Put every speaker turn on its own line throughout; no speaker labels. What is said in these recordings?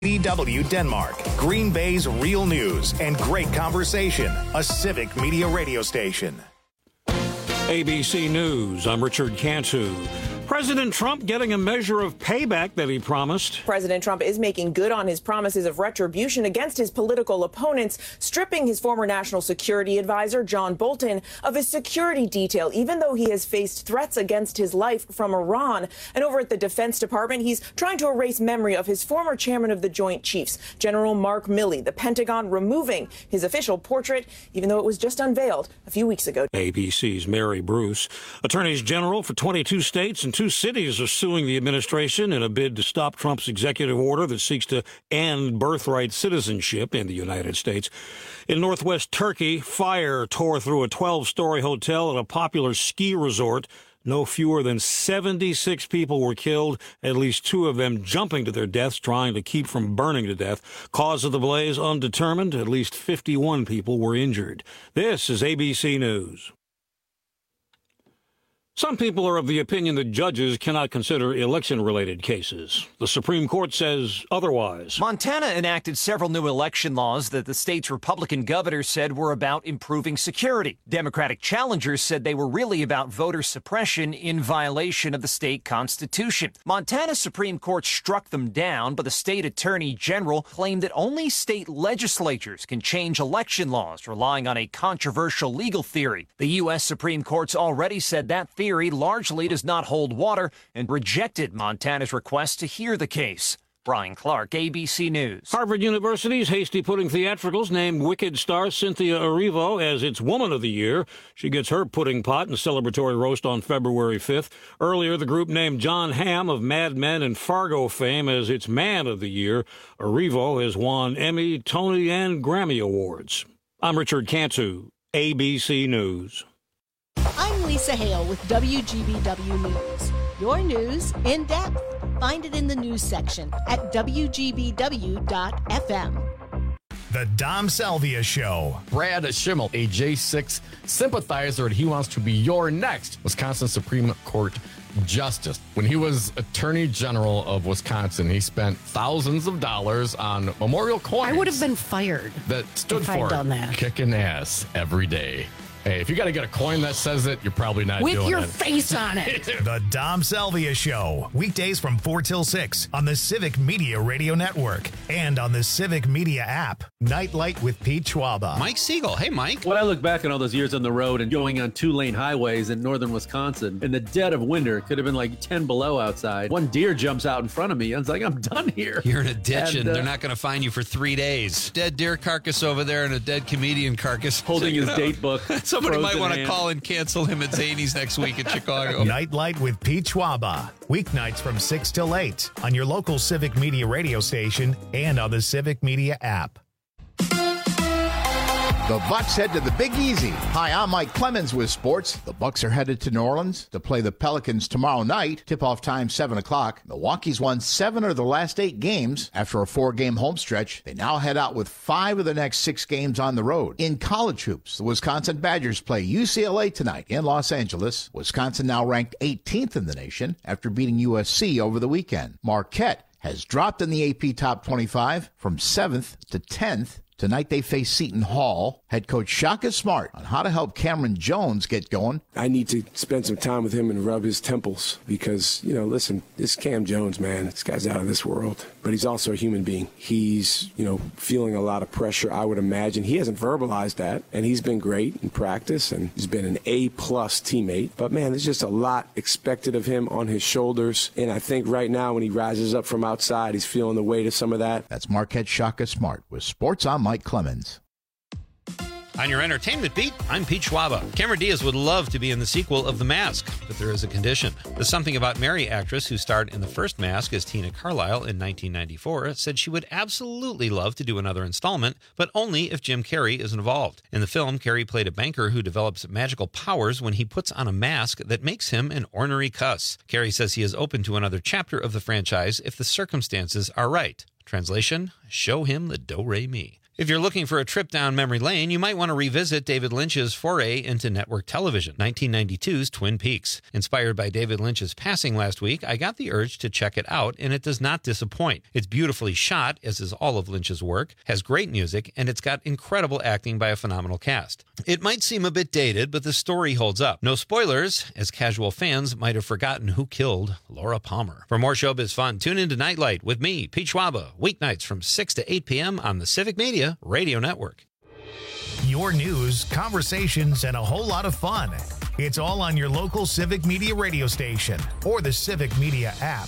DW Denmark, Green Bay's real news and great conversation, a civic media radio station.
ABC News, I'm Richard Cantu. President Trump getting a measure of payback that he promised.
President Trump is making good on his promises of retribution against his political opponents, stripping his former national security advisor, John Bolton, of his security detail, even though he has faced threats against his life from Iran. And over at the Defense Department, he's trying to erase memory of his former chairman of the Joint Chiefs, General Mark Milley, the Pentagon removing his official portrait, even though it was just unveiled a few weeks ago.
ABC's Mary Bruce. Attorneys general for 22 states and 2 cities are suing the administration in a bid to stop Trump's executive order that seeks to end birthright citizenship in the United States. In northwest Turkey, fire tore through a 12-story hotel at a popular ski resort. No fewer than 76 people were killed, at least 2 of them jumping to their deaths, trying to keep from burning to death. Cause of the blaze undetermined. At least 51 people were injured. This is ABC News. Some people are of the opinion that judges cannot consider election-related cases. The Supreme Court says otherwise.
Montana enacted several new election laws that the state's Republican governor said were about improving security. Democratic challengers said they were really about voter suppression in violation of the state constitution. Montana's Supreme Court struck them down, but the state attorney general claimed that only state legislatures can change election laws, relying on a controversial legal theory. The U.S. Supreme Court's already said that theory largely does not hold water and rejected Montana's request to hear the case. Brian Clark, ABC News.
Harvard University's hasty pudding theatricals named Wicked star Cynthia Erivo as its Woman of the Year. She gets her pudding pot and celebratory roast on February 5th. Earlier, the group named John Hamm of Mad Men and Fargo fame as its Man of the Year. Erivo has won Emmy, Tony, and Grammy Awards. I'm Richard Cantu, ABC News.
I'm Lisa Hale with WGBW News. Your news in depth. Find it in the news section at WGBW.FM.
The Dom Salvia Show.
Brad Schimmel, a J6 sympathizer, and he wants to be your next Wisconsin Supreme Court Justice. When he was Attorney General of Wisconsin, he spent thousands of dollars on memorial coins.
I would have been fired
that stood
if
for
I'd done that.
Kicking ass every day. Hey, if you got to get a coin that says it, you're probably not doing it.
With your face on it.
The Dom Salvia Show. Weekdays from 4 till 6 on the Civic Media Radio Network and on the Civic Media app. Nightlight with Pete Schwaba.
Mike Siegel. Hey, Mike.
When I look back on all those years on the road and going on 2-lane highways in northern Wisconsin, in the dead of winter, it could have been like 10 below outside. One deer jumps out in front of me. I was like, I'm done here.
You're in a ditch and they're not going to find you for 3 days. Dead deer carcass over there and a dead comedian carcass.
Holding his date book.
Somebody might want to call and cancel him at Zany's next week in Chicago.
Nightlight with Pete Schwaba. Weeknights from 6 till 8 on your local Civic Media radio station and on the Civic Media app.
The Bucks head to the Big Easy. Hi, I'm Mike Clemens with sports. The Bucks are headed to New Orleans to play the Pelicans tomorrow night. Tip-off time 7 o'clock. Milwaukee's won 7 of the last 8 games. After a 4-game home stretch, they now head out with 5 of the next 6 games on the road. In college hoops, the Wisconsin Badgers play UCLA tonight in Los Angeles. Wisconsin now ranked 18th in the nation after beating USC over the weekend. Marquette has dropped in the AP Top 25 from 7th to 10th. Tonight they face Seton Hall. Head coach Shaka Smart on how to help Cameron Jones get going.
I need to spend some time with him and rub his temples because, listen, this Cam Jones, man, this guy's out of this world. But he's also a human being. He's, feeling a lot of pressure, I would imagine. He hasn't verbalized that, and he's been great in practice, and he's been an A-plus teammate. But, man, there's just a lot expected of him on his shoulders. And I think right now when he rises up from outside, he's feeling the weight of some of that.
That's Marquette Shaka Smart with Sports on Mike Clemens.
On your entertainment beat, I'm Pete Schwaba. Cameron Diaz would love to be in the sequel of The Mask, but there is a condition. The Something About Mary actress who starred in the first Mask as Tina Carlisle in 1994 said she would absolutely love to do another installment, but only if Jim Carrey is involved. In the film, Carrey played a banker who develops magical powers when he puts on a mask that makes him an ornery cuss. Carrey says he is open to another chapter of the franchise if the circumstances are right. Translation, show him the do-re-mi. If you're looking for a trip down memory lane, you might want to revisit David Lynch's foray into network television, 1992's Twin Peaks. Inspired by David Lynch's passing last week, I got the urge to check it out, and it does not disappoint. It's beautifully shot, as is all of Lynch's work, has great music, and it's got incredible acting by a phenomenal cast. It might seem a bit dated, but the story holds up. No spoilers, as casual fans might have forgotten who killed Laura Palmer. For more showbiz fun, tune into Nightlight with me, Pete Schwaba, weeknights from 6 to 8 p.m. on the Civic Media Radio Network.
Your news, conversations, and a whole lot of fun. It's all on your local Civic Media radio station or the Civic Media app.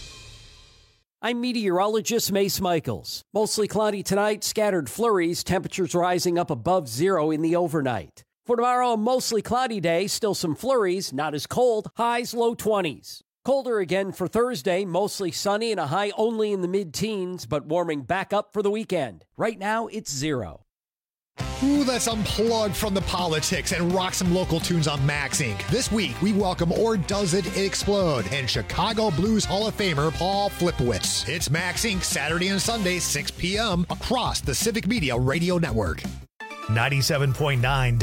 I'm meteorologist Mace Michaels. Mostly cloudy tonight, scattered flurries, temperatures rising up above zero in the overnight. For tomorrow, a mostly cloudy day, still some flurries, not as cold, highs low 20s. Colder again for Thursday, mostly sunny and a high only in the mid-teens, but warming back up for the weekend. Right now, it's 0.
Ooh, let's unplug from the politics and rock some local tunes on Max Inc. This week, we welcome Or Does It Explode and Chicago Blues Hall of Famer Paul Flipowitz. It's Max Inc. Saturday and Sunday, 6 p.m. across the Civic Media Radio Network.
97.9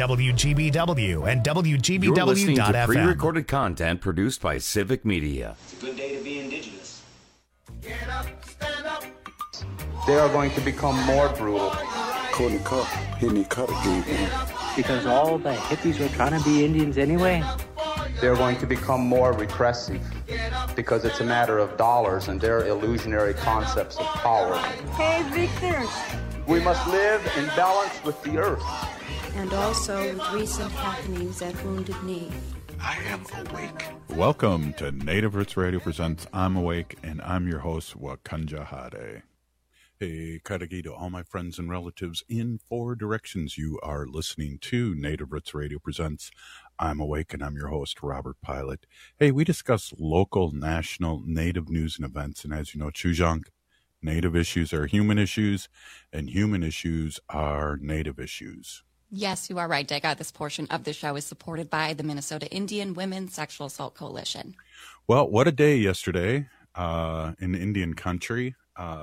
WGBW and WGBW.FM.
You're listening to pre-recorded content produced by Civic Media.
It's a good day to be indigenous.
Get up, stand up.
They are going to become more brutal.
Couldn't cut, hitting cut again.
Because all the hippies were trying to be Indians anyway.
They're going to become more repressive because it's a matter of dollars and their illusionary concepts of power.
Hey, Victor.
We must live in balance with the earth.
And also with recent happenings at Wounded Knee.
I am awake. Welcome to Native Roots Radio Presents I'm Awake, and I'm your host, Wakanja Hade. Hey, Karagi to all my friends and relatives in 4 directions. You are listening to Native Roots Radio Presents I'm Awake, and I'm your host, Robert Pilot. Hey, we discuss local, national, Native news and events, and as you know, Chujang, Native issues are human issues, and human issues are Native issues.
Yes, you are right, Dick. This portion of the show is supported by the Minnesota Indian Women's Sexual Assault Coalition.
Well, what a day yesterday in Indian country.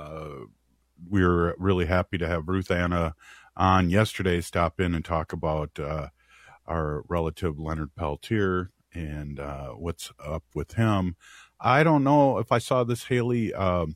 We were really happy to have Ruth Anna on yesterday, stop in and talk about our relative Leonard Peltier and what's up with him. I don't know if I saw this, Haley.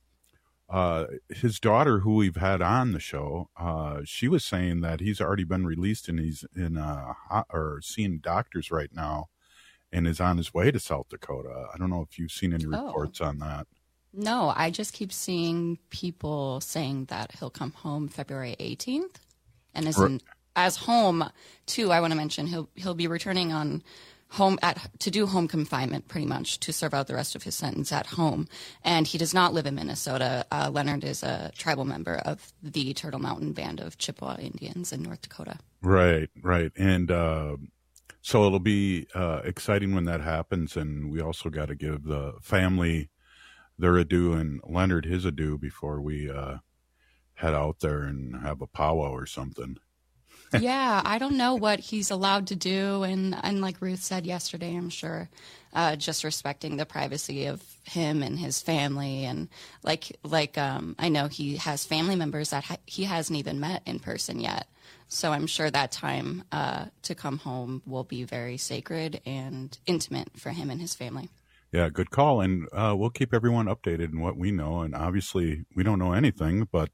His daughter, who we've had on the show, she was saying that he's already been released and he's in or seeing doctors right now and is on his way to South Dakota. I don't know if you've seen any reports on that.
No, I just keep seeing people saying that he'll come home February 18th and as home too. I want to mention he'll be returning on home to do home confinement, pretty much, to serve out the rest of his sentence at home. And he does not live in Minnesota. Leonard is a tribal member of the Turtle Mountain Band of Chippewa Indians in North Dakota.
Right. And so it'll be exciting when that happens. And we also got to give the family their adieu and Leonard his adieu before we head out there and have a powwow or something.
Yeah, I don't know what he's allowed to do. And like Ruth said yesterday, I'm sure just respecting the privacy of him and his family. And I know he has family members that he hasn't even met in person yet. So I'm sure that time to come home will be very sacred and intimate for him and his family.
Yeah, good call. And we'll keep everyone updated in what we know. And obviously, we don't know anything, but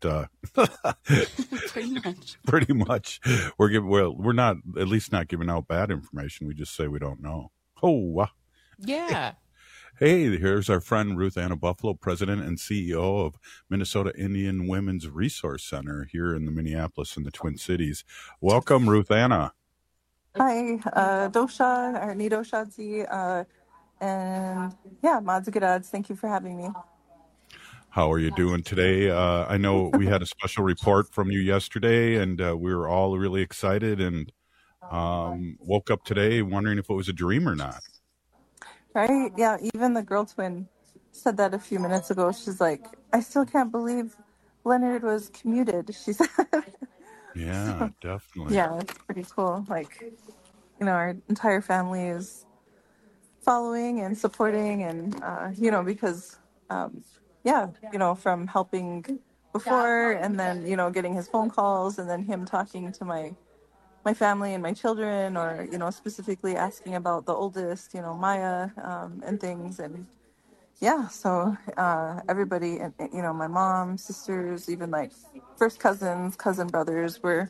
pretty much, we're not, at least not giving out bad information. We just say we don't know. Oh,
yeah.
Hey, here's our friend Ruth Anna Buffalo, president and CEO of Minnesota Indian Women's Resource Center here in the Minneapolis and the Twin Cities. Welcome, Ruth Anna.
Hi, Dosha, or Nidoshazi, and yeah, Madzugidads, thank you for having me.
How are you doing today? I know we had a special report from you yesterday, and we were all really excited and woke up today wondering if it was a dream or not.
Right? Yeah, even the girl twin said that a few minutes ago. She's like, I still can't believe Leonard was commuted, she said.
Yeah, definitely.
Yeah, it's pretty cool. Like, our entire family is following and supporting and, because, from helping before, and then, you know, getting his phone calls, and then him talking to my family and my children, or, you know, specifically asking about the oldest, you know, Maya, and things. And yeah, so everybody, and you know, my mom, sisters, even like first cousins, cousin brothers were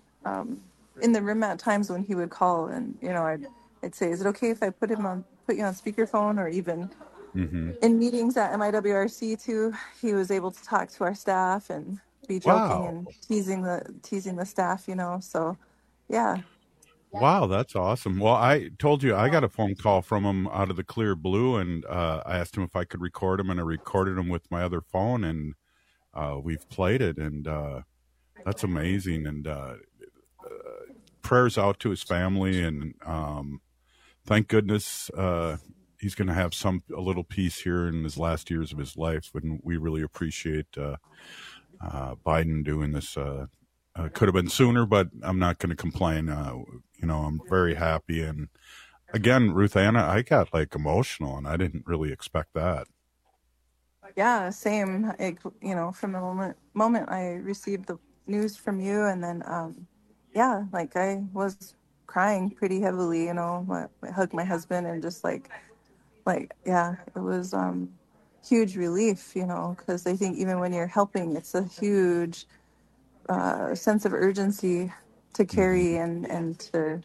in the room at times when he would call. And, you know, I'd say, is it okay if I put you on speakerphone? Or even in meetings at MIWRC too, he was able to talk to our staff and be joking and teasing the staff, you know. So yeah.
Wow, that's awesome. Well, I told you I got a phone call from him out of the clear blue, and I asked him if I could record him, and I recorded him with my other phone, and we've played it, and that's amazing. And prayers out to his family, and thank goodness he's going to have a little peace here in his last years of his life. And we really appreciate Biden doing this. Could have been sooner, but I'm not going to complain. You know, I'm very happy. And again, Ruth Anna, I got like emotional, and I didn't really expect that.
Yeah, same. You know, from the moment I received the news from you, and then yeah, like I was crying pretty heavily. You know, I hugged my husband, and just like yeah, it was huge relief. You know, because I think even when you're helping, it's a huge sense of urgency to carry, and to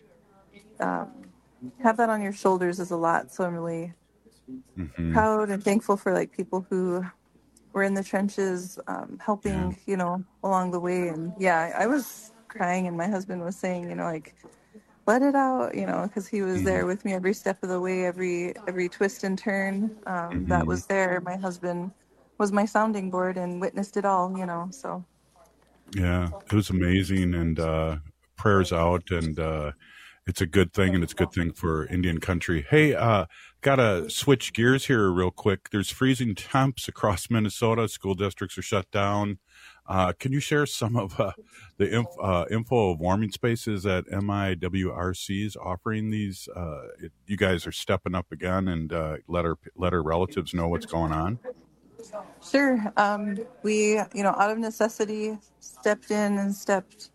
have that on your shoulders is a lot. So I'm really proud and thankful for like people who were in the trenches, helping, you know, along the way. And yeah, I was crying, and my husband was saying, you know, like, let it out, you know, because he was there with me every step of the way, every twist and turn that was there. My husband was my sounding board and witnessed it all, you know. So
yeah, it was amazing. And prayers out, and it's a good thing, and it's a good thing for Indian country. Hey, gotta switch gears here real quick. There's freezing temps across Minnesota. School districts are shut down. Can you share some of the info of warming spaces that MIWRC is offering these? You guys are stepping up again, and let our relatives know what's going on.
Sure. We, you know, out of necessity, stepped in and stepped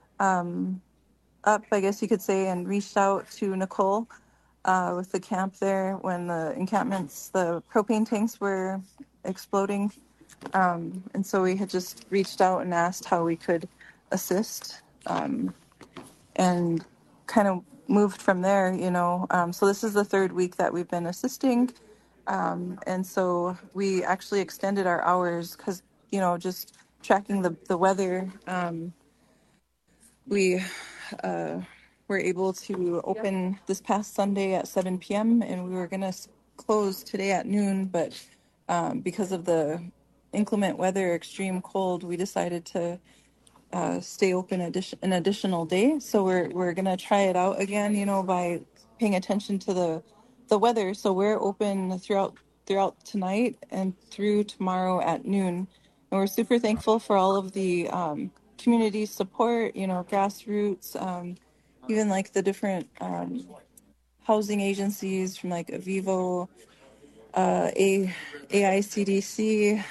up, I guess you could say, and reached out to Nicole with the camp there when the encampments, the propane tanks were exploding. And so we had just reached out and asked how we could assist, and kind of moved from there, you know. So this is the third week that we've been assisting. And so we actually extended our hours because, you know, just tracking the weather, we were able to open this past Sunday at 7 p.m. and we were going to close today at noon, but because of the inclement weather, extreme cold, we decided to stay open an additional day. So we're going to try it out again, you know, by paying attention to the weather. So we're open throughout tonight and through tomorrow at noon. And we're super thankful for all of the community support, you know, grassroots, even like the different housing agencies from like Avivo, AICDC,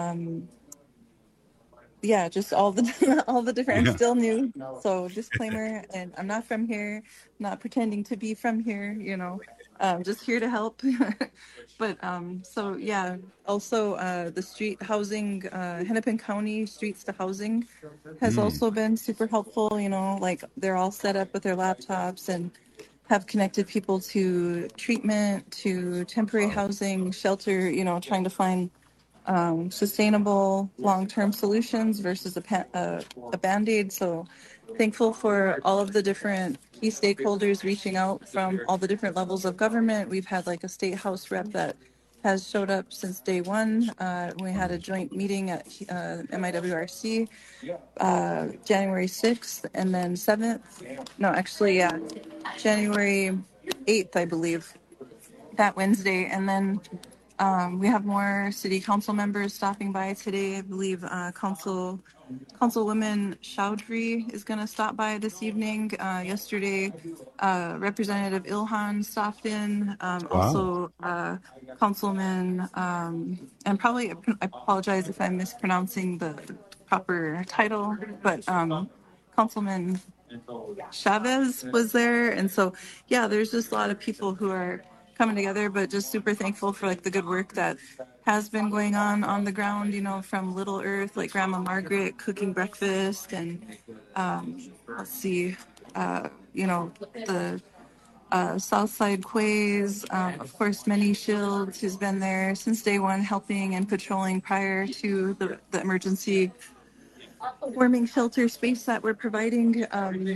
yeah, just all the different. I'm still new, so disclaimer. And I'm not from here, not pretending to be from here. You know, just here to help. But so yeah. Also, the street housing, Hennepin County Streets to Housing, has also been super helpful. You know, like they're all set up with their laptops and have connected people to treatment, to temporary housing, shelter. You know, trying to find sustainable long-term solutions versus a Band-Aid. So thankful for all of the different key stakeholders reaching out from all the different levels of government. We've had like a state house rep that has showed up since day one. We had a joint meeting at MIWRC January 6th and then 7th. No, actually, yeah, January 8th, I believe, that Wednesday. And then We have more city council members stopping by today. I believe Councilwoman Chowdhury is going to stop by this evening. Yesterday, Representative Ilhan stopped in. Also, Councilman, and probably, I apologize if I'm mispronouncing the proper title, but Councilman Chavez was there. And so, yeah, there's just a lot of people who are coming together, but just super thankful for like the good work that has been going on the ground, you know, from Little Earth, like Grandma Margaret cooking breakfast, and let's see, you know, the Southside Quays, of course, Minnie Shields, who's been there since day one helping and patrolling prior to the emergency warming shelter space that we're providing.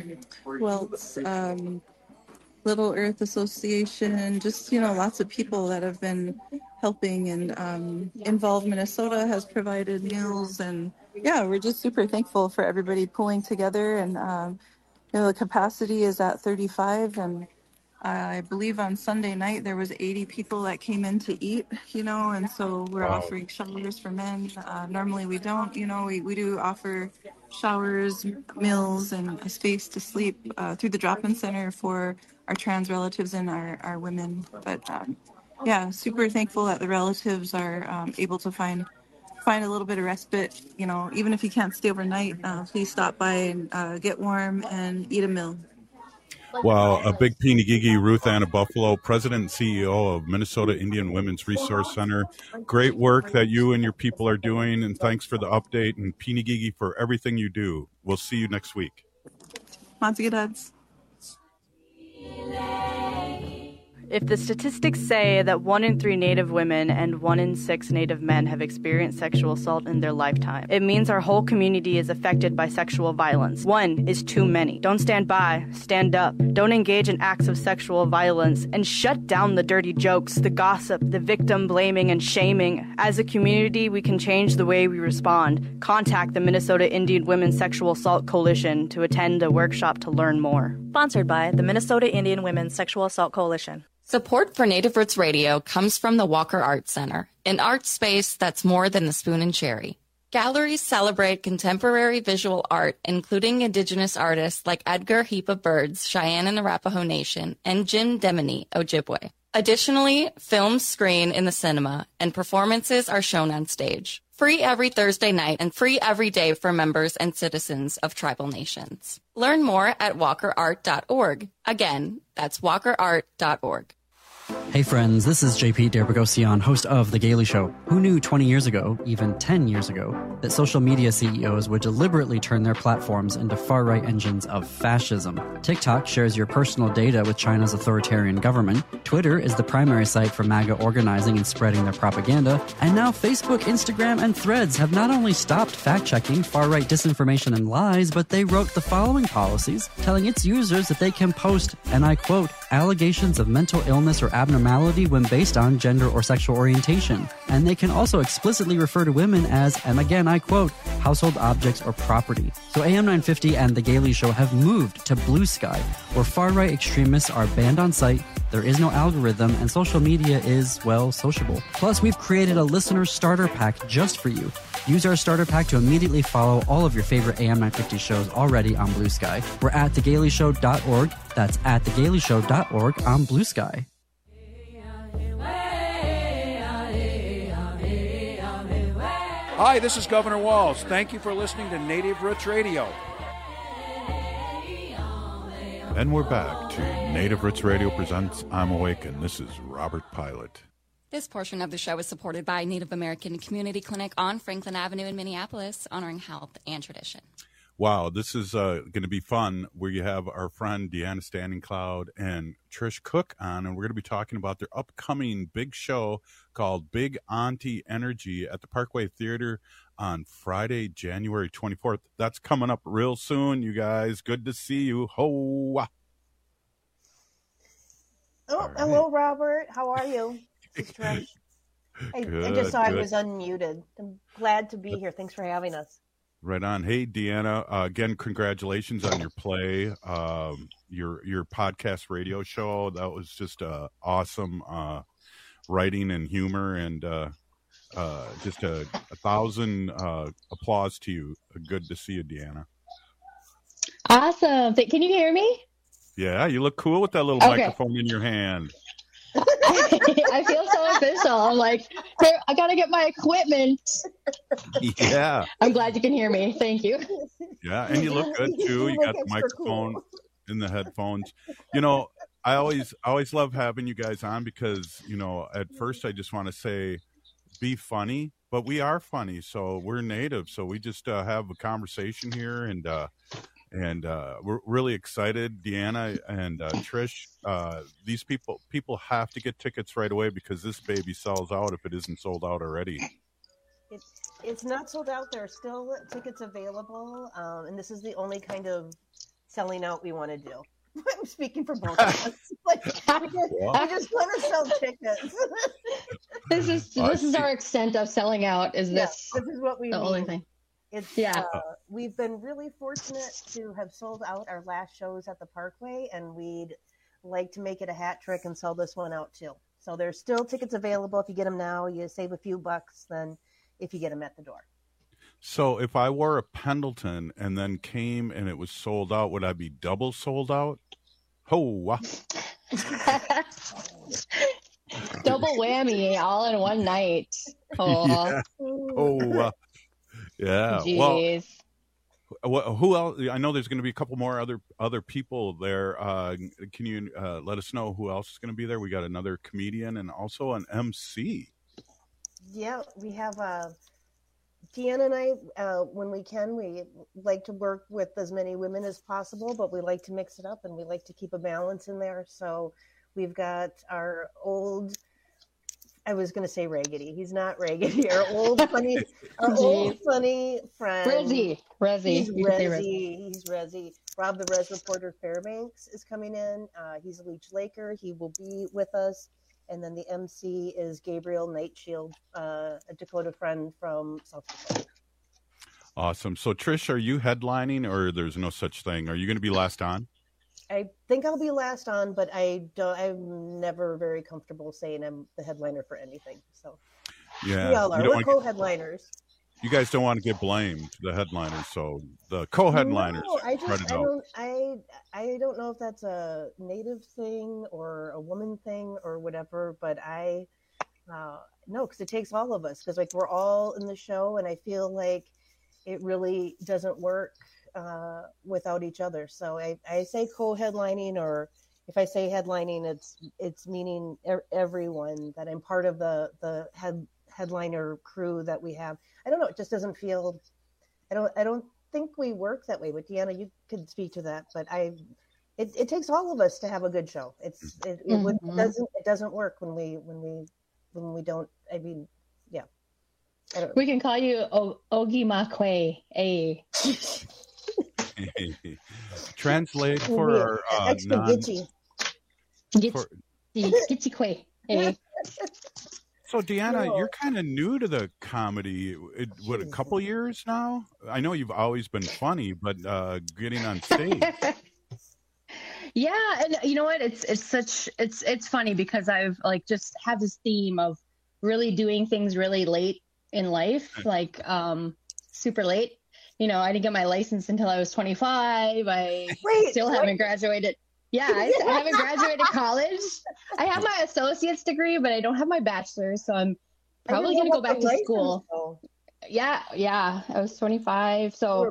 Little Earth Association, just, you know, lots of people that have been helping, and Involve Minnesota has provided meals, and yeah, we're just super thankful for everybody pulling together. And you know, the capacity is at 35, and I believe on Sunday night there was 80 people that came in to eat, you know, and so we're offering showers for men. Normally we don't, you know, we do offer showers, meals, and a space to sleep through the drop-in center for our trans relatives and our women. But yeah, super thankful that the relatives are able to find a little bit of respite. You know, even if you can't stay overnight, please stop by and get warm and eat a meal.
Well, a big Pinigigi, Ruth Anna Buffalo, President and CEO of Minnesota Indian Women's Resource Center. Great work that you and your people are doing, and thanks for the update, and Pinigigi for everything you do. We'll see you next week.
Matzigadats.
If the statistics say that 1 in 3 Native women and 1 in 6 Native men have experienced sexual assault in their lifetime, it means our whole community is affected by sexual violence. 1 is too many. Don't stand by. Stand up. Don't engage in acts of sexual violence, and shut down the dirty jokes, the gossip, the victim blaming and shaming. As a community, we can change the way we respond. Contact the Minnesota Indian Women's Sexual Assault Coalition to attend a workshop to learn more.
Sponsored by the Minnesota Indian Women's Sexual Assault Coalition.
Support for Native Roots Radio comes from the Walker Art Center, an art space that's more than a spoon and cherry. Galleries celebrate contemporary visual art, including Indigenous artists like Edgar Heap of Birds, Cheyenne and Arapaho Nation, and Jim Demini, Ojibwe. Additionally, films screen in the cinema, and performances are shown on stage. Free every Thursday night and free every day for members and citizens of tribal nations. Learn more at walkerart.org. Again, that's walkerart.org.
Hey friends, this is JP Derbogosian, host of The Gaily Show. Who knew 20 years ago, even 10 years ago, that social media CEOs would deliberately turn their platforms into far-right engines of fascism? TikTok shares your personal data with China's authoritarian government. Twitter is the primary site for MAGA organizing and spreading their propaganda. And now Facebook, Instagram, and Threads have not only stopped fact-checking far-right disinformation and lies, but they wrote the following policies, telling its users that they can post, and I quote, allegations of mental illness or abnormality when based on gender or sexual orientation. And they can also explicitly refer to women as, and again I quote, household objects or property. So AM 950 and The Gaily Show have moved to Blue Sky, where far-right extremists are banned on site, there is no algorithm, and social media is, well, sociable. Plus, we've created a listener starter pack just for you. Use our starter pack to immediately follow all of your favorite AM 950 shows already on Blue Sky. We're at thegaileyshow.org. That's at thegaileyshow.org on Blue Sky.
Hi, this is Governor Walz. Thank you for listening to Native Roots Radio.
And we're back to Native Roots Radio presents I'm Awakened. This is Robert Pilot.
This portion of the show is supported by Native American Community Clinic on Franklin Avenue in Minneapolis, honoring health and tradition.
Wow, this is going to be fun. We have our friend Deanna Standing Cloud and Trish Cook on, and we're going to be talking about their upcoming big show called Big Auntie Energy at the Parkway Theater on Friday, January 24th. That's coming up real soon, you guys. Good to see you. Ho!
Oh, right. Hello, Robert. How are you? This is Trish. I just saw I was unmuted. I'm glad to be here. Thanks for having us.
Right on. Hey, Deanna. Again, congratulations on your play, your podcast radio show. That was just awesome. writing and humor, and just a 1,000 applause to you. Good to see you, Deanna.
Awesome. Can you hear me?
Yeah, you look cool with that little microphone in your hand.
I feel so official. I'm like, here, I got to get my equipment.
Yeah.
I'm glad you can hear me. Thank you.
Yeah, and you look good too. You got the microphone in the headphones. You know, I always love having you guys on because, you know, at first I just want to say be funny, but we are funny. So we're native. So we just have a conversation here, and we're really excited, Deanna and Trish. These people have to get tickets right away because this baby sells out if it isn't sold out already.
It's not sold out. There are still tickets available, and this is the only kind of selling out we want to do. I'm speaking for both of us. Like, we just want to sell tickets.
This is our extent of selling out. This is
what we
the
mean.
Only thing.
We've been really fortunate to have sold out our last shows at the Parkway, and we'd like to make it a hat trick and sell this one out too. So there's still tickets available. If you get them now, you save a few bucks than if you get them at the door.
So if I wore a Pendleton and then came and it was sold out, would I be double sold out? Oh,
double whammy all in one night. Oh,
yeah. Yeah.
Jeez.
Well, who else? I know there's going to be a couple more other people there. Can you let us know who else is going to be there? We got another comedian and also an MC.
Yeah, we have Deanna and I, when we can, we like to work with as many women as possible, but we like to mix it up and we like to keep a balance in there. So we've got our old, I was going to say raggedy. He's not raggedy. Our old funny friend.
Rezzy.
He's Rezzy. Rob the Rez Reporter Fairbanks is coming in. He's a Leech Laker. He will be with us. And then the MC is Gabriel Nightshield, a Dakota friend from South Dakota.
Awesome. So, Trish, are you headlining, or there's no such thing? Are you going to be last on?
I think I'll be last on, but I'm never very comfortable saying I'm the headliner for anything. So,
yeah,
we all are. We're co-headliners.
You guys don't want to get blamed, the headliners. So the co-headliners.
No, I don't know if that's a native thing or a woman thing or whatever, but no, because it takes all of us. Because like we're all in the show, and I feel like it really doesn't work without each other. So I say co-headlining, or if I say headlining, it's meaning everyone, that I'm part of the headliner crew that we have. I don't know. It just doesn't feel. I don't think we work that way. But Deanna, you could speak to that. But it takes all of us to have a good show. It doesn't work when we don't. I mean, yeah. I don't know.
We can call you Ogi Makwe.
Translate for our
Gitchy
Kwe.
So, Deanna, you're kind of new to the comedy. A couple years now? I know you've always been funny, but getting on stage.
Yeah, and you know what? It's funny because I've just have this theme of really doing things really late in life, like super late. You know, I didn't get my license until I was 25. I still haven't graduated. Yeah, I haven't graduated college. I have my associate's degree, but I don't have my bachelor's, so I'm probably going to go back to school. Yeah, I was 25, so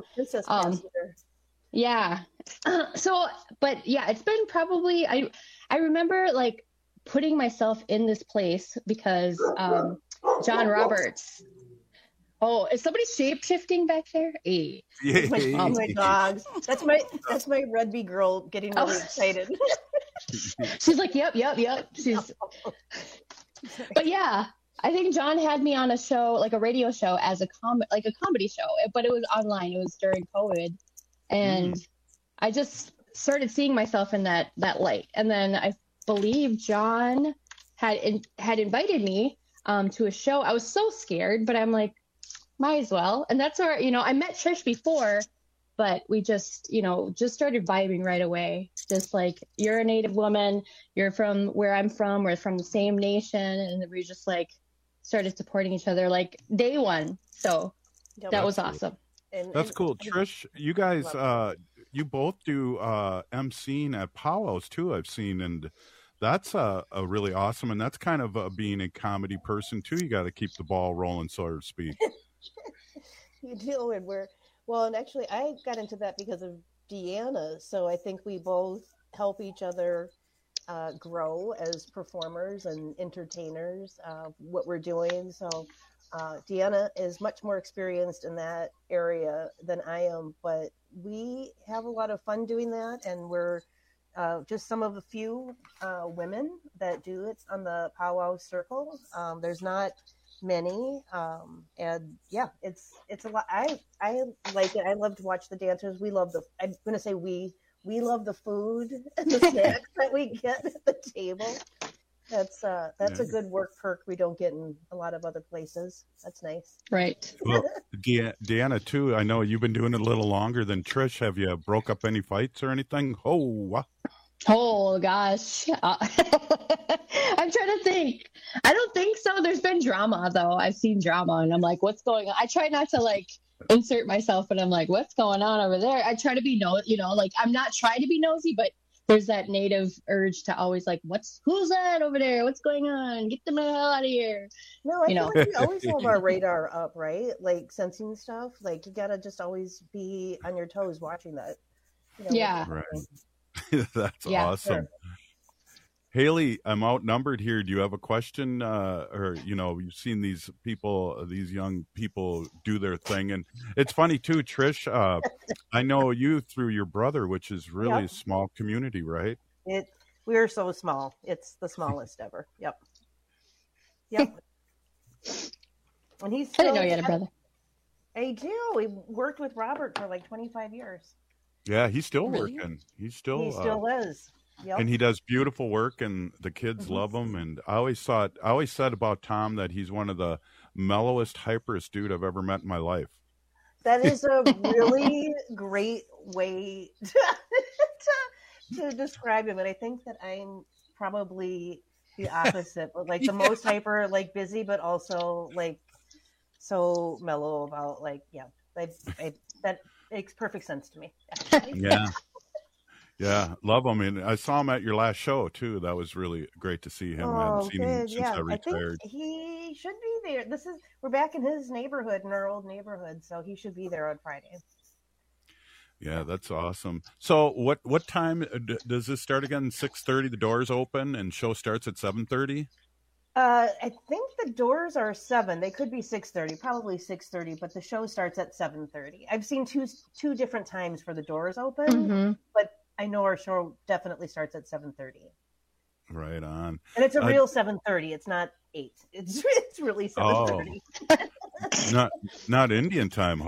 yeah. But yeah, it's been probably I remember like putting myself in this place because John Roberts. Oh, is somebody shape-shifting back there? Hey.
Oh my dogs. That's my rugby girl getting really excited.
She's like, yep. But yeah, I think John had me on a show, like a radio show, as a comedy show, but it was online. It was during COVID, and I just started seeing myself in that light. And then I believe John had invited me to a show. I was so scared, but I'm like, might as well. And that's where, I met Trish before, but we just, just started vibing right away. Just like, you're a Native woman, you're from where I'm from, we're from the same nation. And we just like started supporting each other like day one. So that was awesome.
That's cool. Trish, you guys, you both do emceeing at powwows too, I've seen. And that's a really awesome. And that's kind of being a comedy person too. You got to keep the ball rolling, so to speak.
You do. And actually I got into that because of Deanna. So I think we both help each other grow as performers and entertainers, what we're doing. So Deanna is much more experienced in that area than I am, but we have a lot of fun doing that. And we're just some of the few women that do it on the powwow circle. There's not many, and yeah, it's a lot. I like it. I love to watch the dancers. We love I'm gonna say we love the food and the snacks that we get at the table. That's a good work perk we don't get in a lot of other places. That's nice.
Right.
Well, Deanna too, I know you've been doing it a little longer than Trish. Have you broke up any fights or anything?
Oh gosh. I'm trying to think. I don't think so. There's been drama though. I've seen drama and I'm like, what's going on? I try not to like insert myself, but I'm like, what's going on over there? I try to be like I'm not trying to be nosy, but there's that Native urge to always like, who's that over there? What's going on? Get the hell out of here.
No, I feel like we always have our radar up, right? Like sensing stuff. Like you gotta just always be on your toes watching that.
Yeah.
Right. That's awesome. Sure. Haley, I'm outnumbered here. Do you have a question? Or, you've seen these young people do their thing. And it's funny too, Trish, I know you through your brother, which is really a small community, right?
We are so small. It's the smallest ever. Yep. And he's
I didn't know you had a brother.
I do. We worked with Robert for like 25 years.
Yeah, he's still working. He still
is. Yep.
And he does beautiful work, and the kids love him. And I always said about Tom that he's one of the mellowest, hyperest dude I've ever met in my life.
That is a really great way to describe him. And I think that I'm probably the opposite, like the most hyper, like busy, but also like so mellow about that makes perfect sense to me. Actually.
Yeah, love him. And I saw him at your last show too. That was really great to see him. I haven't seen him since I retired.
I think he should be there. We're back in his neighborhood, in our old neighborhood, so he should be there on Friday.
Yeah, that's awesome. So what time does this start again? 6:30. The doors open and show starts at 7:30.
I think the doors are 7. They could be 6:30, probably 6:30, but the show starts at 7:30. I've seen two different times for the doors open, but I know our show definitely starts at 7:30.
Right on.
And it's a real 7:30. It's not 8. It's really 7:30.
Oh. not Indian time.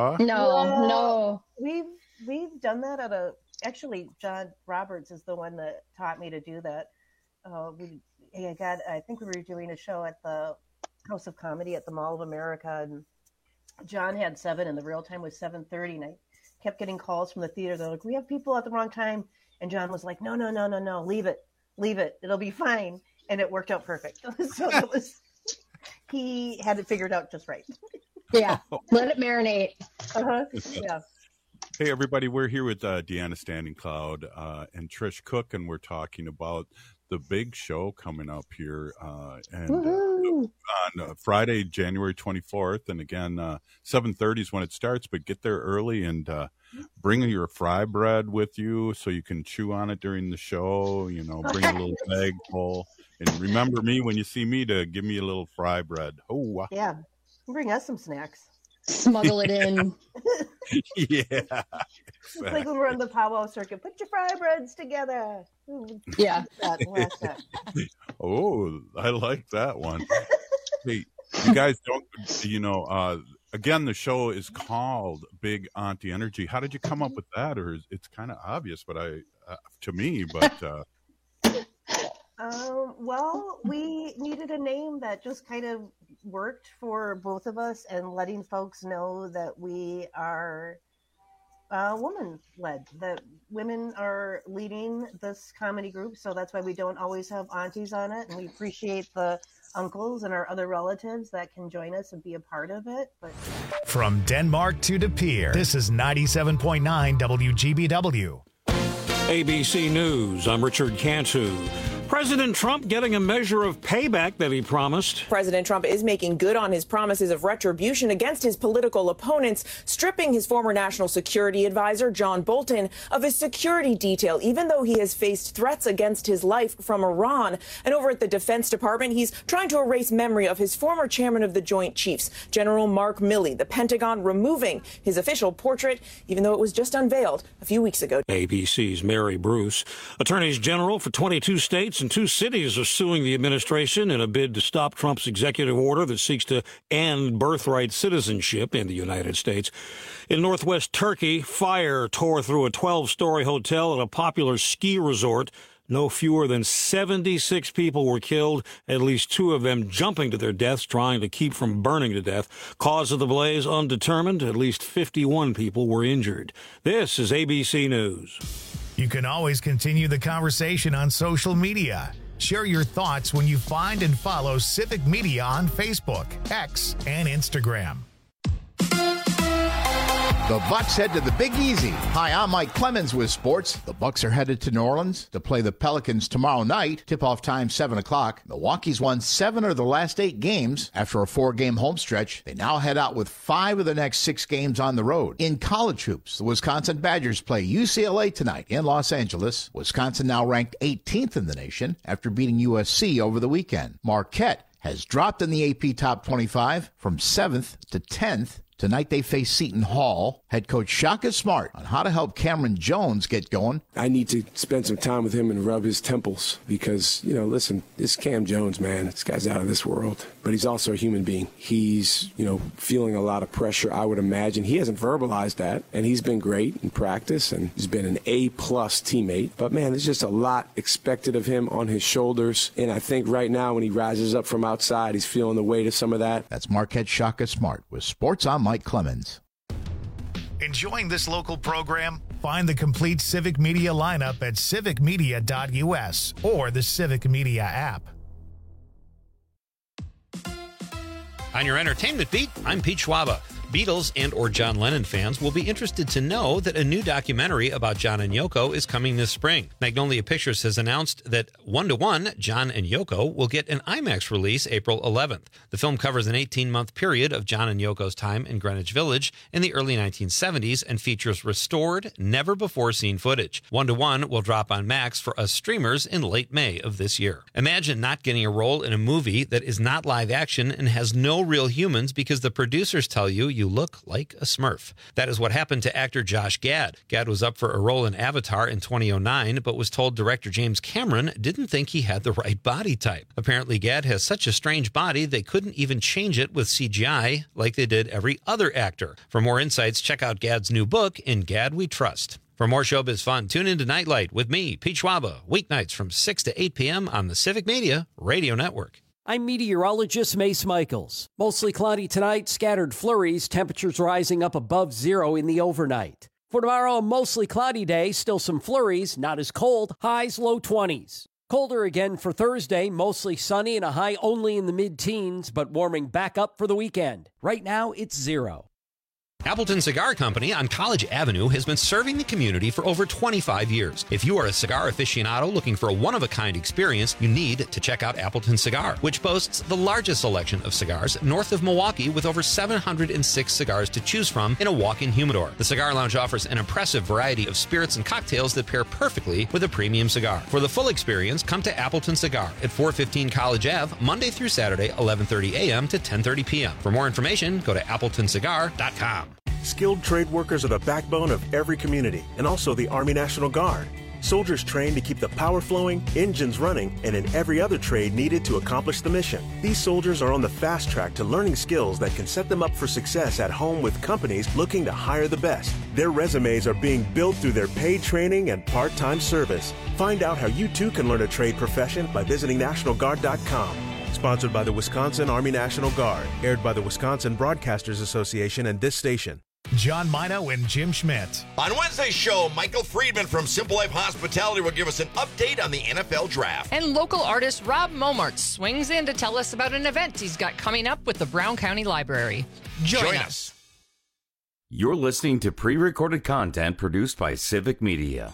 No.
We've done that actually John Roberts is the one that taught me to do that. I think we were doing a show at the House of Comedy at the Mall of America, and John had 7 and the real time was 7:30, and I kept getting calls from the theater. They're like, we have people at the wrong time. And John was like, no, leave it. It'll be fine. And it worked out perfect. So he had it figured out just right.
Yeah. Let it marinate.
Yeah.
Hey, everybody. We're here with Deanna Standing Cloud and Trish Cook, and we're talking about the big show coming up here on Friday, January 24th. And again, 7:30 is when it starts, but get there early and bring your fry bread with you so you can chew on it during the show. Bring a little bag full. And remember me when you see me to give me a little fry bread. Oh,
yeah. Bring us some snacks.
Smuggle it in.
Yeah. Exactly.
It's like when we're on the powwow circuit. Put your fry breads together.
Yeah.
Oh, I like that one. Hey, you guys don't, again, the show is called Big Auntie Energy. How did you come up with that? Or it's kind of obvious, but to me.
Well, we needed a name that just kind of worked for both of us, and letting folks know that we are woman-led. That women are leading this comedy group, so that's why we don't always have aunties on it, and we appreciate the uncles and our other relatives that can join us and be a part of it. But
from Denmark to De Pere, this is 97.9 WGBW.
ABC News, I'm Richard Cantu. President Trump getting a measure of payback that he promised.
President Trump is making good on his promises of retribution against his political opponents, stripping his former national security advisor, John Bolton, of his security detail, even though he has faced threats against his life from Iran. And over at the Defense Department, he's trying to erase memory of his former chairman of the Joint Chiefs, General Mark Milley, the Pentagon removing his official portrait, even though it was just unveiled a few weeks ago.
ABC's Mary Bruce. Attorneys general for 22 states and 2 cities are suing the administration in a bid to stop Trump's executive order that seeks to end birthright citizenship in the United States. In northwest Turkey, fire tore through a 12-story hotel at a popular ski resort. No fewer than 76 people were killed, at least 2 of them jumping to their deaths, trying to keep from burning to death. Cause of the blaze undetermined. At least 51 people were injured. This is ABC News.
You can always continue the conversation on social media. Share your thoughts when you find and follow Civic Media on Facebook, X, and Instagram.
The Bucs head to the Big Easy. Hi, I'm Mike Clemens with sports. The Bucs are headed to New Orleans to play the Pelicans tomorrow night. Tip-off time 7 o'clock. Milwaukee's won 7 of the last 8 games after a 4-game home stretch. They now head out with 5 of the next 6 games on the road. In college hoops, the Wisconsin Badgers play UCLA tonight in Los Angeles. Wisconsin now ranked 18th in the nation after beating USC over the weekend. Marquette has dropped in the AP Top 25 from 7th to 10th. Tonight they face Seton Hall. Head coach Shaka Smart on how to help Cameron Jones get going.
I need to spend some time with him and rub his temples because, listen, this Cam Jones, man, this guy's out of this world. But he's also a human being. He's, feeling a lot of pressure, I would imagine. He hasn't verbalized that, and he's been great in practice, and he's been an A-plus teammate. But, man, there's just a lot expected of him on his shoulders. And I think right now when he rises up from outside, he's feeling the weight of some of that.
That's Marquette Shaka Smart with Sports on Mike Clemens.
Enjoying this local program? Find the complete Civic Media lineup at civicmedia.us or the Civic Media app.
On your entertainment beat, I'm Pete Schwaba. Beatles and or John Lennon fans will be interested to know that a new documentary about John and Yoko is coming this spring. Magnolia Pictures has announced that 1-to-1, John and Yoko will get an IMAX release April 11th. The film covers an 18-month period of John and Yoko's time in Greenwich Village in the early 1970s and features restored, never-before-seen footage. 1-to-1 will drop on Max for us streamers in late May of this year. Imagine not getting a role in a movie that is not live action and has no real humans because the producers tell you look like a Smurf. That is what happened to actor Josh Gad. Gad was up for a role in Avatar in 2009, but was told director James Cameron didn't think he had the right body type. Apparently, Gad has such a strange body they couldn't even change it with CGI like they did every other actor. For more insights, check out Gad's new book, In Gad We Trust. For more showbiz fun, tune into Nightlight with me, Pete Schwaba, weeknights from 6 to 8 p.m. on the Civic Media Radio Network.
I'm meteorologist Mace Michaels. Mostly cloudy tonight, scattered flurries, temperatures rising up above 0 in the overnight. For tomorrow, a mostly cloudy day, still some flurries, not as cold, highs low 20s. Colder again for Thursday, mostly sunny and a high only in the mid-teens, but warming back up for the weekend. Right now, it's 0.
Appleton Cigar Company on College Avenue has been serving the community for over 25 years. If you are a cigar aficionado looking for a one-of-a-kind experience, you need to check out Appleton Cigar, which boasts the largest selection of cigars north of Milwaukee with over 706 cigars to choose from in a walk-in humidor. The Cigar Lounge offers an impressive variety of spirits and cocktails that pair perfectly with a premium cigar. For the full experience, come to Appleton Cigar at 415 College Ave, Monday through Saturday, 11:30 a.m. to 10:30 p.m. For more information, go to appletoncigar.com.
Skilled trade workers are the backbone of every community and also the Army National Guard. Soldiers trained to keep the power flowing, engines running, and in every other trade needed to accomplish the mission. These soldiers are on the fast track to learning skills that can set them up for success at home with companies looking to hire the best. Their resumes are being built through their paid training and part-time service. Find out how you too can learn a trade profession by visiting NationalGuard.com. Sponsored by the Wisconsin Army National Guard. Aired by the Wisconsin Broadcasters Association and this station.
John Mino and Jim Schmidt.
On Wednesday's show, Michael Friedman from Simple Life Hospitality will give us an update on the NFL Draft.
And local artist Rob Momart swings in to tell us about an event he's got coming up with the Brown County Library. Join us.
You're listening to pre-recorded content produced by Civic Media.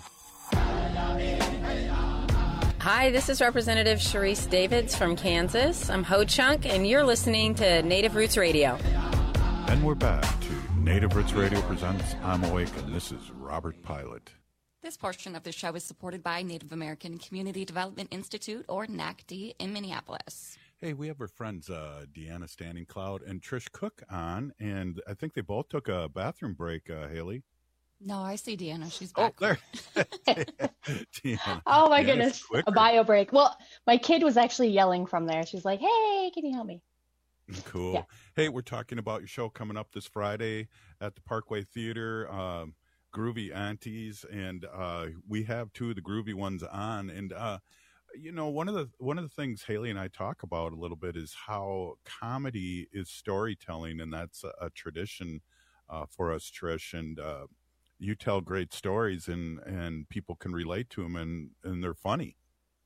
Hi, this is Representative Sharice Davids from Kansas. I'm Ho Chunk, and you're listening to Native Roots Radio.
And we're back to Native Roots Radio presents I'm Awake, and this is Robert Pilot.
This portion of the show is supported by Native American Community Development Institute, or NACD, in Minneapolis.
Hey, we have our friends Deanna Standing Cloud and Trish Cook on, and I think they both took a bathroom break, Haley.
No, I see Deanna. She's back.
Oh, there. Deanna.
Oh, my
Deanna's
goodness.
quicker.
A bio break. Well, my kid was actually yelling from there. She's like, hey, can you help me?
Cool.
Yeah.
Hey, we're talking about your show coming up this Friday at the Parkway Theater, Groovy Aunties, and we have two of the groovy ones on. And you know, one of the things Haley and I talk about a little bit is how comedy is storytelling, and that's a tradition for us, Trish. And you tell great stories, and people can relate to them, and they're funny.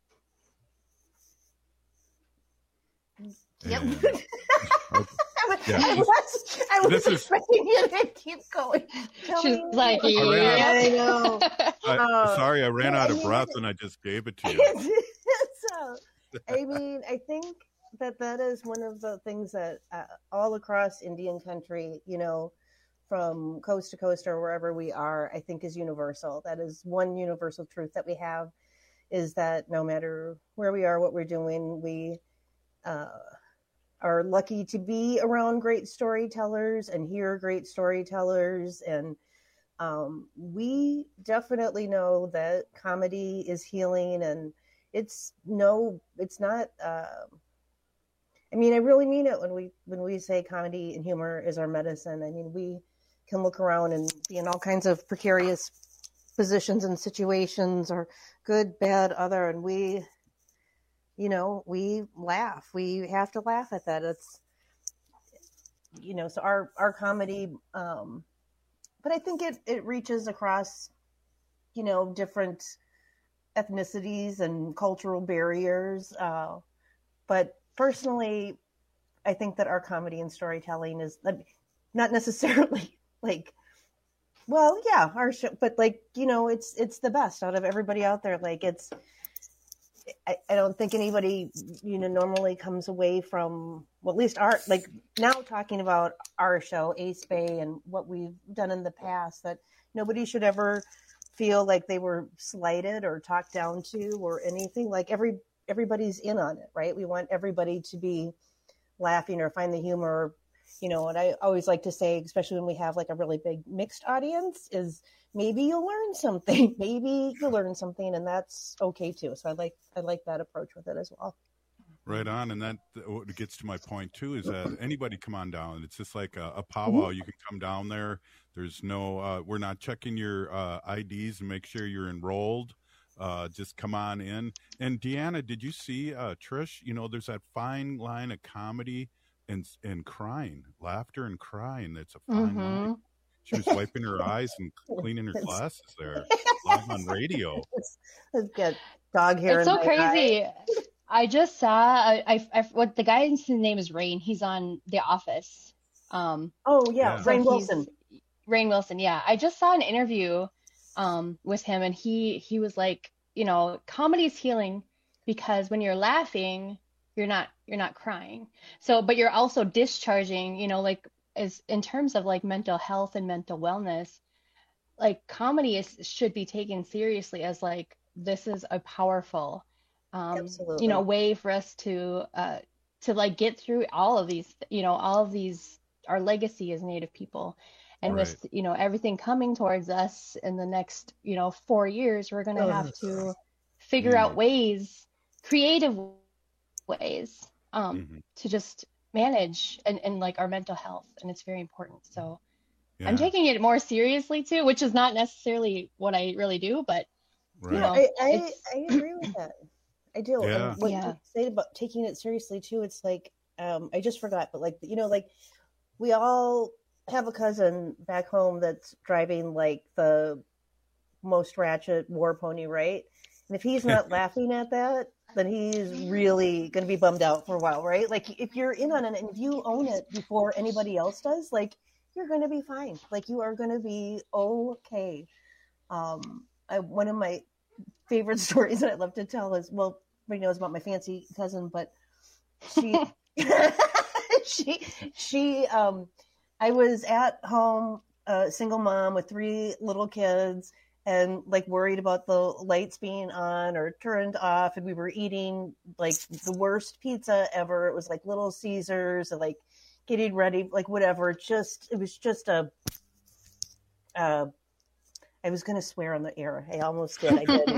Yep.
Yeah.
I was expecting you to keep going.
She's like,
I know.
Sorry, I ran out of breath and I just gave it to you.
So, I mean, I think that is one of the things that all across Indian country, you know, from coast to coast or wherever we are, I think is universal. That is one universal truth that we have, is that no matter where we are, what we're doing, we are lucky to be around great storytellers and hear great storytellers. And we definitely know that comedy is healing, and it's not, I mean, I really mean it when we say comedy and humor is our medicine. I mean, we can look around and be in all kinds of precarious positions and situations, or good, bad, other, and we laugh. We have to laugh at that. It's, you know, so our comedy, but I think it reaches across, you know, different ethnicities and cultural barriers. But personally, I think that our comedy and storytelling is not necessarily like, well, yeah, our show, but like, you know, it's the best out of everybody out there. Like I don't think anybody, you know, normally comes away from, well, at least like now talking about our show, Ace Bay, and what we've done in the past, that nobody should ever feel like they were slighted or talked down to or anything. Like everybody's in on it, right? We want everybody to be laughing or find the humor, you know. And I always like to say, especially when we have like a really big mixed audience, is maybe you'll learn something. Maybe you'll learn something, and that's okay too. So I like that approach with it as well.
Right on, and that gets to my point too, is that anybody come on down. It's just like a powwow. Mm-hmm. You can come down there. There's no, we're not checking your IDs and make sure you're enrolled. Just come on in. And Deanna, did you see Trish? You know, there's that fine line of comedy and crying, laughter and crying. That's a fine line. She was wiping her eyes and cleaning her glasses there, live on radio.
It's got dog hair.
It's so crazy. I just saw what the guy's name is Rain. He's on The Office.
Rainn Wilson.
Rainn Wilson, yeah. I just saw an interview with him, and he was like, you know, comedy is healing because when you're laughing, you're not crying. So, but you're also discharging, you know, like as in terms of like mental health and mental wellness, like comedy should be taken seriously as like, this is a powerful, you know, way for us to like get through all of these, you know, our legacy as Native people. And with, you know, everything coming towards us in the next, you know, 4 years, we're going to have to figure out ways, creative ways, to just manage and like our mental health. And it's very important. So I'm taking it more seriously too, which is not necessarily what I really do, but you know,
I agree with that. I do.
Yeah.
And what you say about taking it seriously too, it's like, I just forgot, but like, you know, like we all have a cousin back home that's driving like the most ratchet war pony, right? And if he's not laughing at that, then he's really going to be bummed out for a while, right? Like if you're in on it and if you own it before anybody else does, like you're going to be fine. Like you are going to be okay. One of my favorite stories that I love to tell is, well, everybody knows about my fancy cousin, but she, I was at home, a single mom with 3 little kids, and like worried about the lights being on or turned off, and we were eating like the worst pizza ever. It was like Little Caesars, and like getting ready, like whatever. It was just a. I was going to swear on the air. I almost did. I did.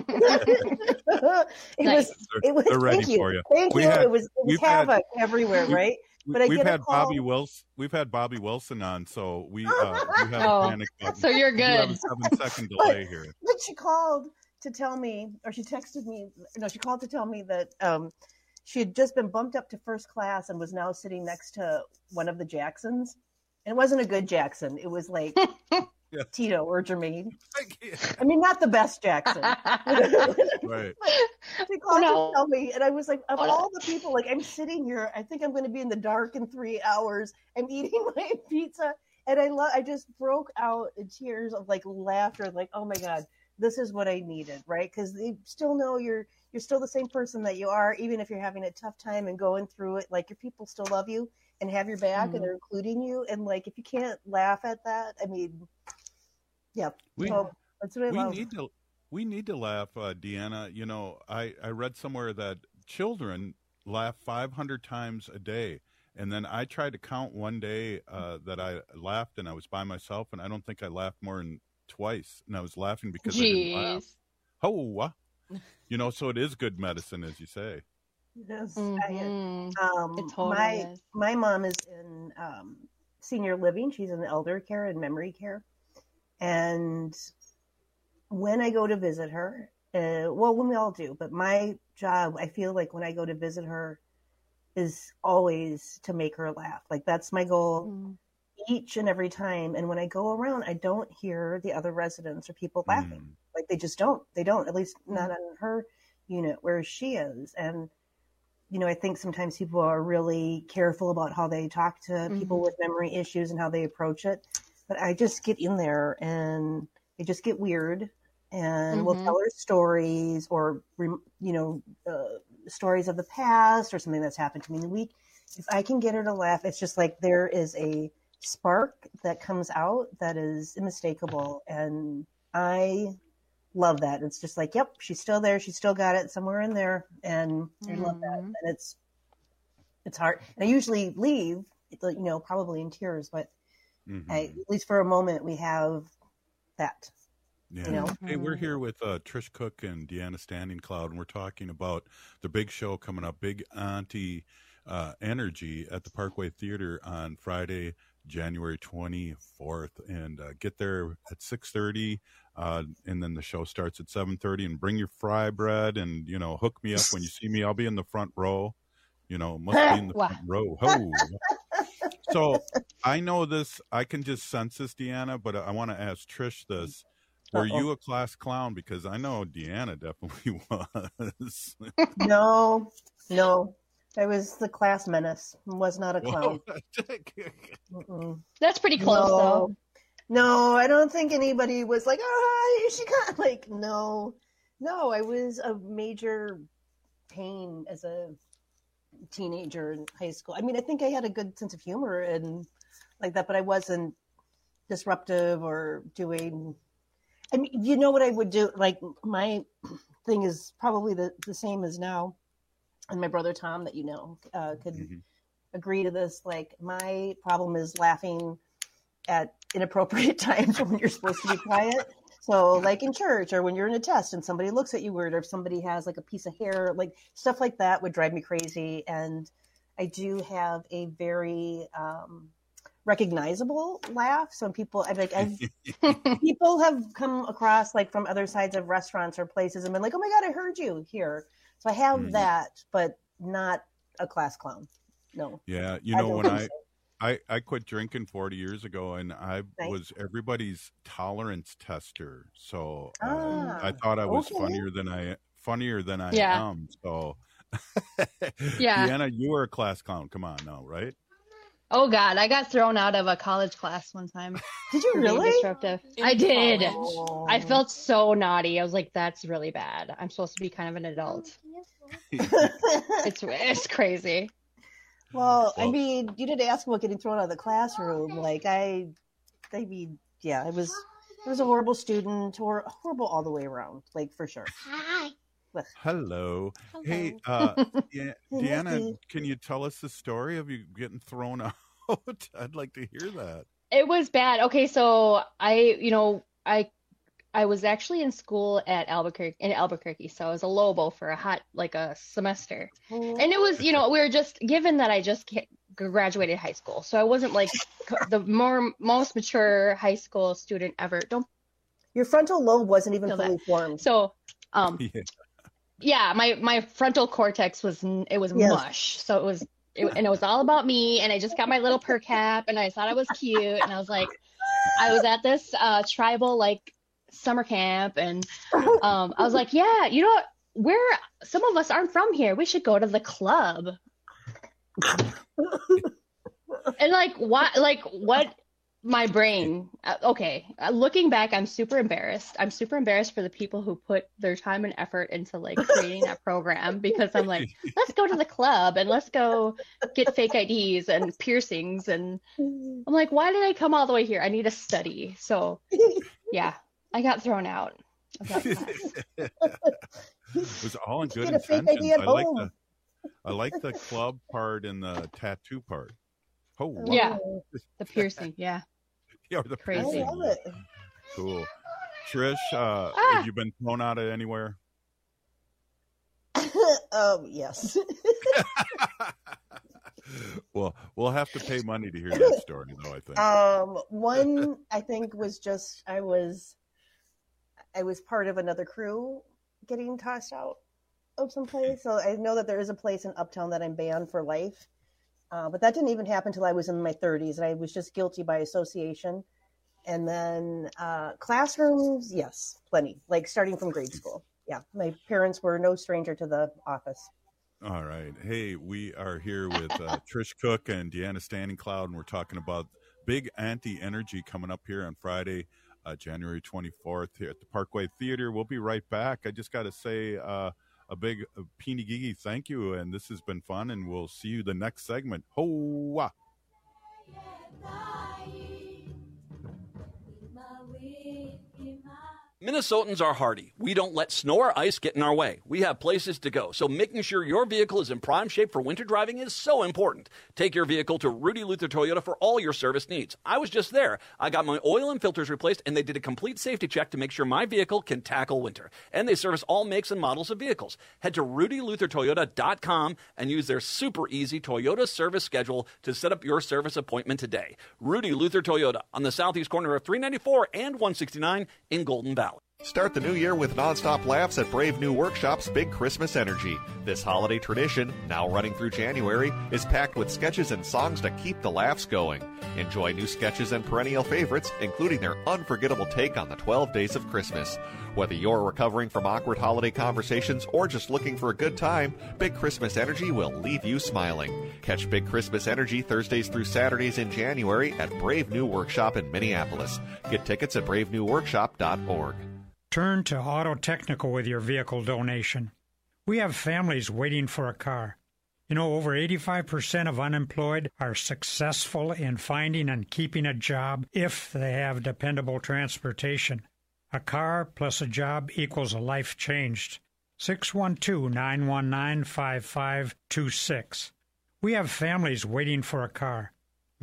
It was.
They're ready for you.
Thank you. It was havoc everywhere, right? But
we've had Bobby Wilson. We've had Bobby Wilson on, so we have a panic button.
So you're good.
We have a 7-second delay here.
But she called to tell me, or she texted me. No, she called to tell me that she had just been bumped up to first class and was now sitting next to one of the Jacksons. And it wasn't a good Jackson. It was like Tito or Jermaine. I mean, not the best Jackson.
Right.
She called to tell me, and I was like, of all the people, like I'm sitting here, I think I'm going to be in the dark in 3 hours. I'm eating my pizza, and I just broke out in tears of like laughter, like, oh my God, this is what I needed, right? Because they still know you're still the same person that you are, even if you're having a tough time and going through it. Like your people still love you and have your back, and they're including you. And like if you can't laugh at that, I mean, yeah. That's what I love.
We need to laugh, Deanna. You know, I read somewhere that children laugh 500 times a day. And then I tried to count one day that I laughed, and I was by myself, and I don't think I laughed more than twice. And I was laughing because I didn't laugh. Oh, you know, so it is good medicine, as you say.
Yes.
Totally
my mom is in senior living. She's in elder care and memory care. And when I go to visit her, when we all do, but my job, I feel like when I go to visit her is always to make her laugh. Like that's my goal each and every time. And when I go around, I don't hear the other residents or people laughing. Like they just don't. They don't, at least not on her unit where she is. And, you know, I think sometimes people are really careful about how they talk to people with memory issues and how they approach it. But I just get in there and they just get weird, and we'll tell her stories or, stories of the past or something that's happened to me in the week. If I can get her to laugh, it's just like there is a spark that comes out that is unmistakable. And I love that. It's just like, yep, she's still there. She's still got it somewhere in there. And I love that. And it's hard. And I usually leave, probably in tears, but at least for a moment we have that.
Yeah. Hey, we're here with Trish Cook and Deanna Standing Cloud, and we're talking about the big show coming up, Big Auntie Energy at the Parkway Theater on Friday, January 24th. And get there at 6:30, and then the show starts at 7:30. And bring your fry bread, and hook me up when you see me. I'll be in the front row. Must be in the front row. Ho. So I know this. I can just sense this, Deanna, but I want to ask Trish this. Were you a class clown? Because I know Deanna definitely was.
No. I was the class menace. Was not a clown.
That's pretty close, though.
No, I don't think anybody was like, oh, she got like, no. I was a major pain as a teenager in high school. I mean, I think I had a good sense of humor and like that, but I wasn't disruptive or doing. I mean, you know what I would do? Like my thing is probably the same as now, and my brother Tom, that could agree to this. Like my problem is laughing at inappropriate times when you're supposed to be quiet. So like in church or when you're in a test and somebody looks at you weird, or if somebody has like a piece of hair, like stuff like that would drive me crazy. And I do have a very recognizable laugh. So people, people have come across like from other sides of restaurants or places and been like, "Oh my God, I heard you here." So I have that, but not a class clown. No.
Yeah, when I quit drinking 40 years ago, and I
Nice.
was everybody's tolerance tester. So I thought I was funnier than I
Yeah.
am. So
Yeah.
Deanna, you were a class clown. Come on now, right?
Oh God, I got thrown out of a college class one time.
Did you
for being
really?
disruptive. I did.
Oh.
I felt so naughty. I was like, that's really bad. I'm supposed to be kind of an adult. It's crazy.
Well, I mean, you didn't ask about getting thrown out of the classroom. Like I mean, yeah, it was a horrible student, or horrible all the way around, like for sure. Ugh.
Hello. Hey, Deanna, can you tell us the story of you getting thrown out? I'd like to hear that.
It was bad. Okay, so I was actually in school in Albuquerque, so I was a Lobo for a semester. And it was, we were just given that I just graduated high school, so I wasn't like the most mature high school student ever.
Your frontal lobe wasn't even fully formed.
So, yeah, my frontal cortex was mush. So it was all about me, and I just got my little per cap, and I thought I was cute, and I was like, I was at this tribal like summer camp, and I was like, yeah, some of us aren't from here. We should go to the club. And what my brain, looking back, I'm super embarrassed. I'm super embarrassed for the people who put their time and effort into like creating that program, because I'm like, let's go to the club and let's go get fake IDs and piercings. And I'm like, why did I come all the way here? I need to study. So yeah, I got thrown out.
It was all in good
Get a fake ID
intentions.
at home.
I like the club part and the tattoo part. Oh, wow.
Yeah, the piercing. Yeah.
Yeah, the
Crazy.
piercing.
I love it.
Cool. Trish, have you been thrown out of anywhere?
Yes.
Well, we'll have to pay money to hear that story, though, I think.
One I think was just I was part of another crew getting tossed out of some place. So I know that there is a place in Uptown that I'm banned for life. But that didn't even happen until I was in my 30s, and I was just guilty by association. And then classrooms, yes, plenty, like starting from grade school. Yeah, my parents were no stranger to the office.
All right. Hey, we are here with Trish Cook and Deanna Standing Cloud, and we're talking about Big Anti-Energy coming up here on Friday, January 24th here at the Parkway Theater. We'll be right back. I just got to say a big Peeny Gigi thank you, and this has been fun, and we'll see you the next segment. Ho-wah!
Minnesotans are hardy. We don't let snow or ice get in our way. We have places to go, so making sure your vehicle is in prime shape for winter driving is so important. Take your vehicle to Rudy Luther Toyota for all your service needs. I was just there. I got my oil and filters replaced, and they did a complete safety check to make sure my vehicle can tackle winter. And they service all makes and models of vehicles. Head to RudyLutherToyota.com and use their super easy Toyota service schedule to set up your service appointment today. Rudy Luther Toyota on the southeast corner of 394 and 169 in Golden Valley.
Start the new year with nonstop laughs at Brave New Workshop's Big Christmas Energy. This holiday tradition, now running through January, is packed with sketches and songs to keep the laughs going. Enjoy new sketches and perennial favorites, including their unforgettable take on the 12 Days of Christmas. Whether you're recovering from awkward holiday conversations or just looking for a good time, Big Christmas Energy will leave you smiling. Catch Big Christmas Energy Thursdays through Saturdays in January at Brave New Workshop in Minneapolis. Get tickets at bravenewworkshop.org.
Turn to Auto Technical with your vehicle donation. We have families waiting for a car. Over 85% of unemployed are successful in finding and keeping a job if they have dependable transportation. A car plus a job equals a life changed. 612-919-5526. We have families waiting for a car.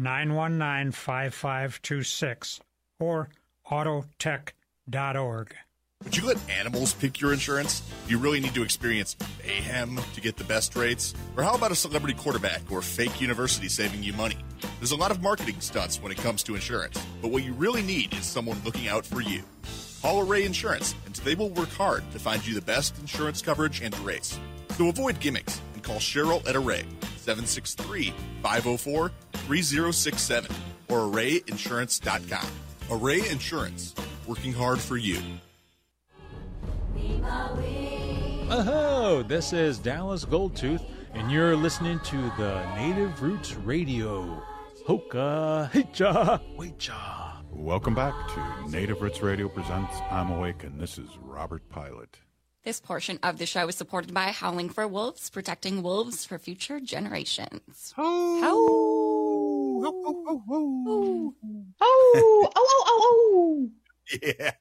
919-5526 or autotech.org.
Would you let animals pick your insurance? Do you really need to experience mayhem to get the best rates? Or how about a celebrity quarterback or fake university saving you money? There's a lot of marketing stunts when it comes to insurance, but what you really need is someone looking out for you. Call Array Insurance, and they will work hard to find you the best insurance coverage and rates. So avoid gimmicks and call Cheryl at Array, 763-504-3600. 3067 or ArrayInsurance.com. Array Insurance, working hard for you.
Oh, this is Dallas Goldtooth, and you're listening to the Native Roots Radio. Hoka, hicha, wecha.
Welcome back to Native Roots Radio presents I'm Awake, and this is Robert Pilot.
This portion of the show is supported by Howling for Wolves, protecting wolves for future generations.
Yeah.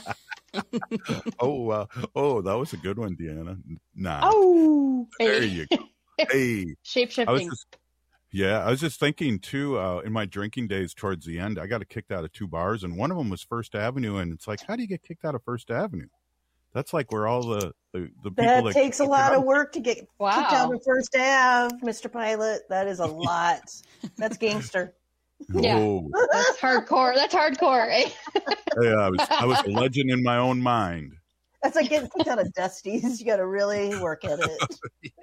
That was a good one, Deanna. Nah. There you go. Hey.
Shape-shifting.
I was just thinking, too, in my drinking days towards the end, I got kicked out of 2 bars, and one of them was First Avenue, and it's like, how do you get kicked out of First Avenue? That's like where all the people...
That takes a lot of work to get kicked out of First Ave, Mr. Pilot. That is a lot. That's gangster.
Yeah, that's hardcore. That's hardcore. Eh?
Yeah, I was a legend in my own mind.
That's like getting kicked out of Dusty's. You got to really work at it.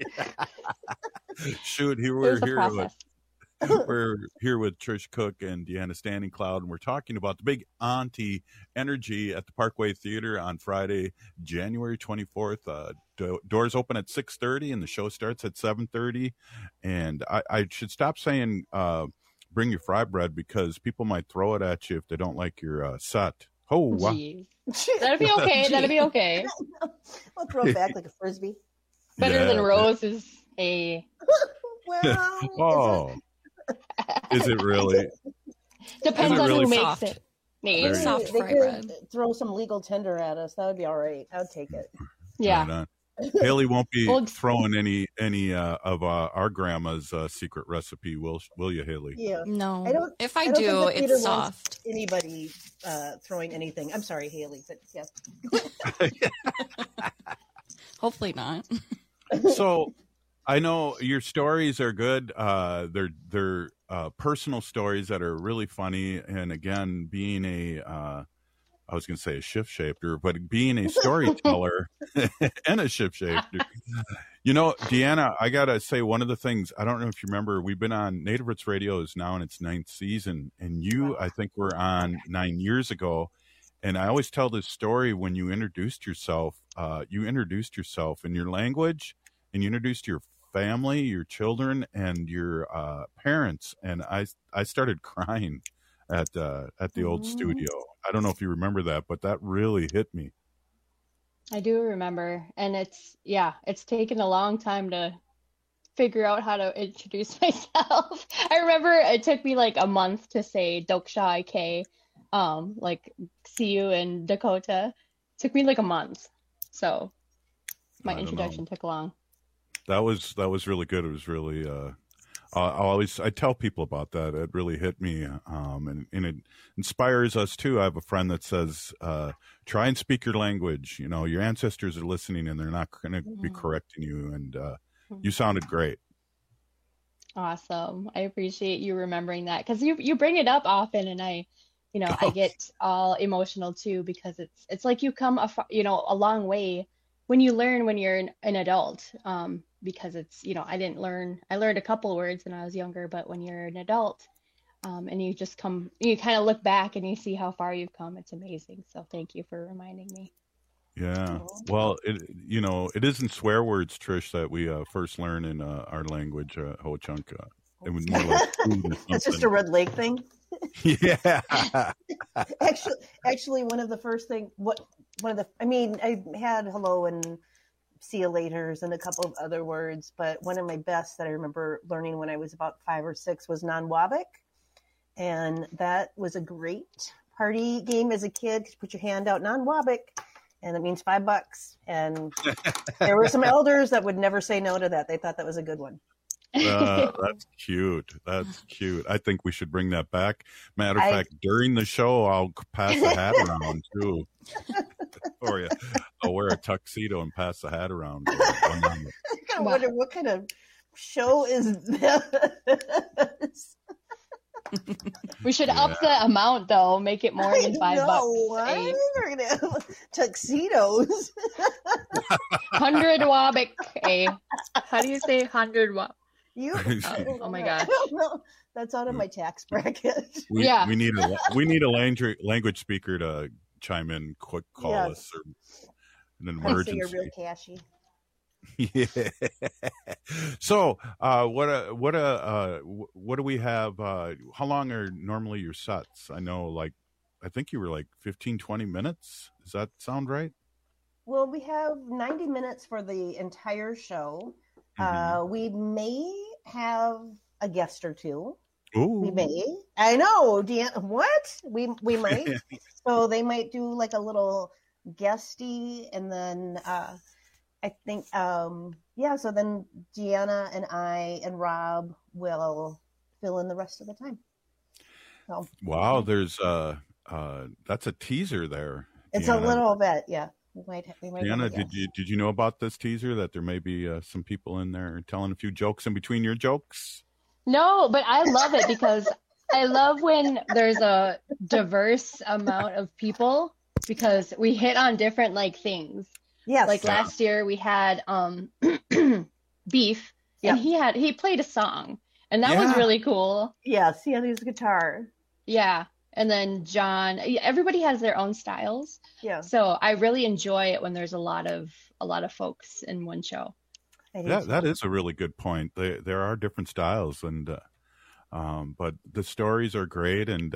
Shoot, we're here with Trish Cook and Deanna Standing Cloud, and we're talking about the big Auntie Energy at the Parkway Theater on Friday, January 24th. Doors open at 6:30, and the show starts at 7:30. And I should stop saying bring your fry bread, because people might throw it at you if they don't like your set. Oh, wow.
That'll be okay. That'll be okay.
I'll throw it back like a Frisbee.
Better than Rose's A.
Well,
is it really?
Depends on
really
who
soft?
makes it.
Maybe
Soft
they
fry
could
bread.
throw some legal tender at us. That would be all right. I'd take it.
Yeah.
Right on. Haley won't be throwing any of our grandma's secret recipe, will you, Haley?
Yeah.
No. If
I
I
don't
do,
think the theater
it's
wants
soft.
Anybody throwing anything? I'm sorry, Haley, but yes.
Hopefully not.
So, I know your stories are good. They're personal stories that are really funny. And again, being I was going to say a shift shaper, but being a storyteller and a shift shaper. You know, Deanna, I got to say one of the things, I don't know if you remember, we've been on Native Roots Radio is now in its 9th season, and I think were on 9 years ago. And I always tell this story when you introduced yourself in your language, and you introduced your family, your children, and your parents. And I started crying at the old studio. I don't know if you remember that, but that really hit me.
I do remember, and it's taken a long time to figure out how to introduce myself. I remember it took me like a month to say Doksha Ike, like see you in Dakota. It took me like a month, so my introduction took long.
That was really good. It was really. I tell people about that. It really hit me, and it inspires us too. I have a friend that says, "Try and speak your language. You know, your ancestors are listening, and they're not going to be correcting you." And you sounded great.
Awesome. I appreciate you remembering that, because you bring it up often, and I get all emotional too, because it's like you come a long way when you learn when you're an adult. Because it's, I learned a couple words when I was younger, but when you're an adult, and you kind of look back and you see how far you've come, it's amazing. So thank you for reminding me.
Yeah. Well, it isn't swear words, Trish, that we first learn in our language, Ho-Chunk. It was more like food or
It's just a Red Lake thing.
Yeah.
Actually, one of the first thing, I had hello and see you laters and a couple of other words, but one of my best that I remember learning when I was about 5 or 6 was Nanwabik. And that was a great party game as a kid. You put your hand out, Nanwabik, and it means $5. And there were some elders that would never say no to that. They thought that was a good one.
That's cute. That's cute. I think we should bring that back. Matter of fact, during the show, I'll pass the hat around too for you. I'll wear a tuxedo and pass the hat around.
I kind of wonder what kind of show is this.
We should up the amount though, make it more than $5.
What? We're gonna have tuxedos.
100 wabik. How do you say 100 wabik?
You?
Oh my gosh.
That's out of my tax bracket.
We need a language speaker to chime in, quick call us, or an emergency.
You're real cashy.
Yeah. So, what do we have? How long are normally your sets? I know, I think you were 15, 20 minutes. Does that sound right?
Well, we have 90 minutes for the entire show. We may have a guest or two.
Ooh.
We may. I know, Deanna. What? We might. So they might do a little guesty, and then I think so then Deanna and I and Rob will fill in the rest of the time. So,
wow, there's that's a teaser there.
It's
Deanna.
A little bit, yeah. We might
Deanna, did you know about this teaser, that there may be some people in there telling a few jokes in between your jokes?
No, but I love it because I love when there's a diverse amount of people, because we hit on different things.
Yes.
Last year we had Beef, and he played a song, and that was really cool.
Yes, he had his guitar.
Yeah. And then John, everybody has their own styles.
Yeah.
So I really enjoy it when there's a lot of folks in one show.
That is a really good point. There are different styles, and but the stories are great, and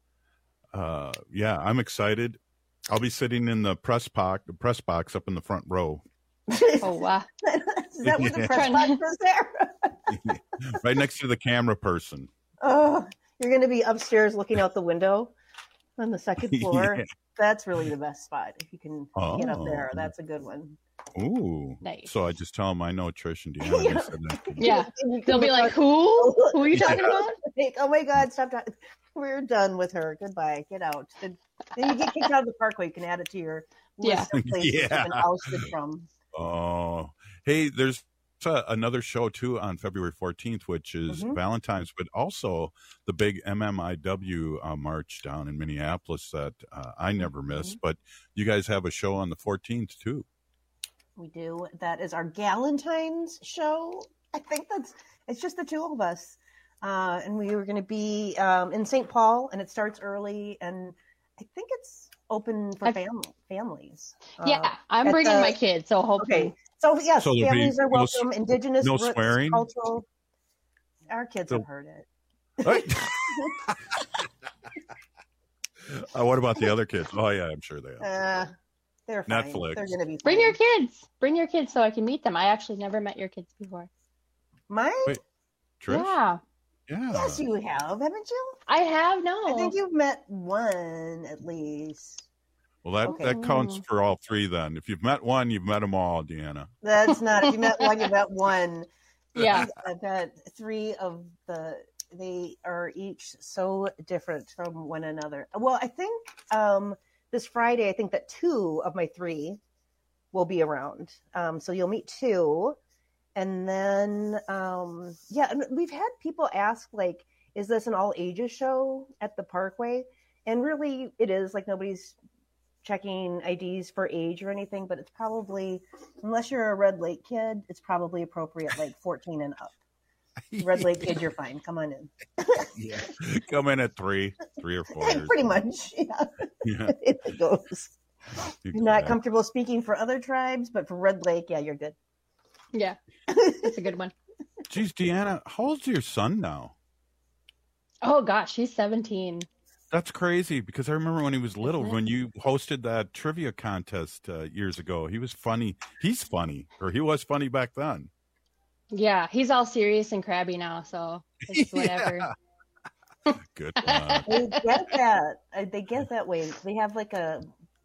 I'm excited. I'll be sitting in the press box up in the front row.
Oh wow!
Is that what the press box is there?
Right next to the camera person.
Oh, you're going to be upstairs looking out the window on the second floor.
Yeah.
That's really the best spot. If you can get up there, that's a good one.
Ooh.
Nice.
So I just tell them I know Trish and Deanna. Said that.
Yeah. They'll be like, who? Who are you talking about?
Oh my God, stop talking. We're done with her. Goodbye. Get out. Then you get kicked out of the parkway. You can add it to your list of places you've been ousted from.
Oh. Hey, there's another show too on February 14th, which is Valentine's, but also the big MMIW march down in Minneapolis that I never miss. But you guys have a show on the 14th too.
We do. That is our Galentine's show. I think it's just the two of us. And we were going to be in St. Paul, and it starts early, and I think it's open for families.
Yeah, I'm bringing my kids, so hopefully.
Okay. So yes, families are welcome. Indigenous,
no
roots,
swearing.
Cultural. Our kids have heard it.
What about the other kids? Oh yeah, I'm sure they are.
They're fine.
Netflix.
They're going to be fine.
Bring your kids. Bring your kids so I can meet them. I actually never met your kids before.
Mine?
Wait, Trish?
Yeah.
Yeah.
Yes, you have, haven't you?
I have. No.
I think you've met one at least.
Well, that counts for all three then. If you've met one, you've met them all, Deanna.
That's not. If you met one, you met one.
Yeah.
I've got three of they are each so different from one another. Well, I think this Friday, I think that two of my three will be around. So you'll meet two. And then, we've had people ask, is this an all ages show at the Parkway? And really it is. Nobody's checking IDs for age or anything, but it's probably, unless you're a Red Lake kid, it's probably appropriate 14 and up. Red Lake kid, you're fine. Come on in.
Yeah. Come in at 3 or 4 years.
Pretty much, yeah. It goes. Exactly. You're not comfortable speaking for other tribes, but for Red Lake, yeah, you're good.
Yeah, that's a good one.
Geez, Deanna, how old's your son now?
Oh, gosh, he's 17.
That's crazy, because I remember when he was little, when you hosted that trivia contest years ago, he was funny. He's funny, or he was funny back then.
Yeah, he's all serious and crabby now, so it's whatever.
Good one.
They get that. They get that way. They have a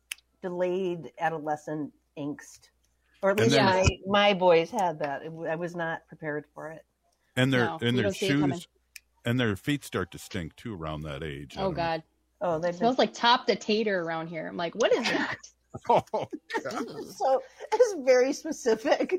delayed adolescent angst. Or at least my boys had that. I was not prepared for it.
And their shoes and their feet start to stink too around that age.
Oh God.
Oh,
it smells like top the tater around here. I'm like, what is that?
Oh,
so it's very specific.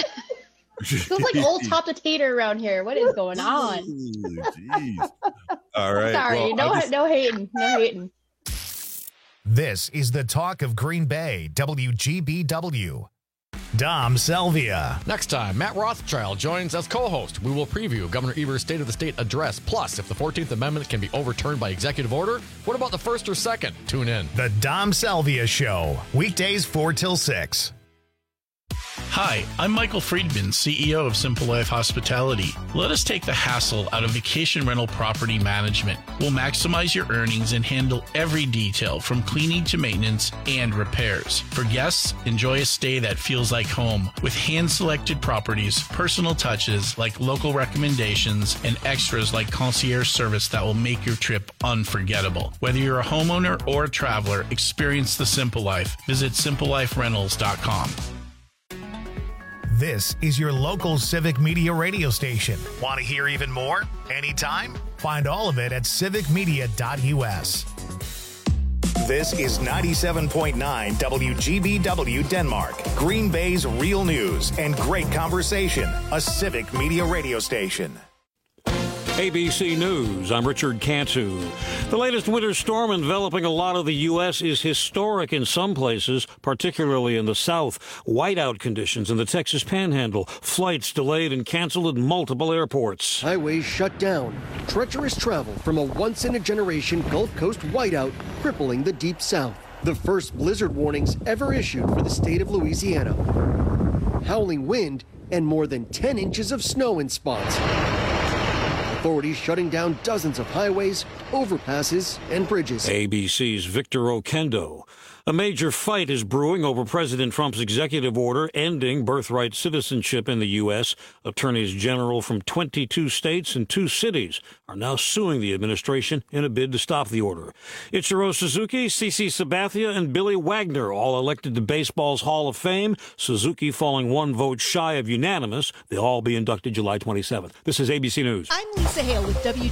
It smells like old top the tater around here. What is going on?
Jeez. All right.
Sorry,
well,
no hating. No hating.
This is the talk of Green Bay, WGBW. Dom Selvia.
Next time, Matt Rothschild joins as co-host. We will preview Governor Evers' State of the State address. Plus, if the 14th Amendment can be overturned by executive order, what about the first or second? Tune in.
The Dom Selvia Show. Weekdays 4 till 6.
Hi, I'm Michael Friedman, CEO of Simple Life Hospitality. Let us take the hassle out of vacation rental property management. We'll maximize your earnings and handle every detail from cleaning to maintenance and repairs. For guests, enjoy a stay that feels like home with hand-selected properties, personal touches like local recommendations, and extras like concierge service that will make your trip unforgettable. Whether you're a homeowner or a traveler, experience the Simple Life. Visit simpleliferentals.com.
This is your local Civic Media radio station. Want to hear even more? Anytime? Find all of it at civicmedia.us. This is 97.9 WGBW Denmark, Green Bay's real news and great conversation, a Civic Media radio station.
ABC News, I'm Richard Cantu. The latest winter storm enveloping a lot of the U.S. is historic in some places, particularly in the South. Whiteout conditions in the Texas Panhandle, flights delayed and canceled at multiple airports.
Highways shut down, treacherous travel from a once-in-a-generation Gulf Coast whiteout crippling the Deep South. The first blizzard warnings ever issued for the state of Louisiana. Howling wind and more than 10 inches of snow in spots. Authorities shutting down dozens of highways, overpasses, and bridges.
ABC's Victor Oquendo. A major fight is brewing over President Trump's executive order ending birthright citizenship in the U.S. Attorneys general from 22 states and 2 cities are now suing the administration in a bid to stop the order. Ichiro Suzuki, CeCe Sabathia, and Billy Wagner, all elected to baseball's Hall of Fame. Suzuki falling 1 vote shy of unanimous. They'll all be inducted July 27th. This is ABC News.
I'm Lisa Hale with WGBW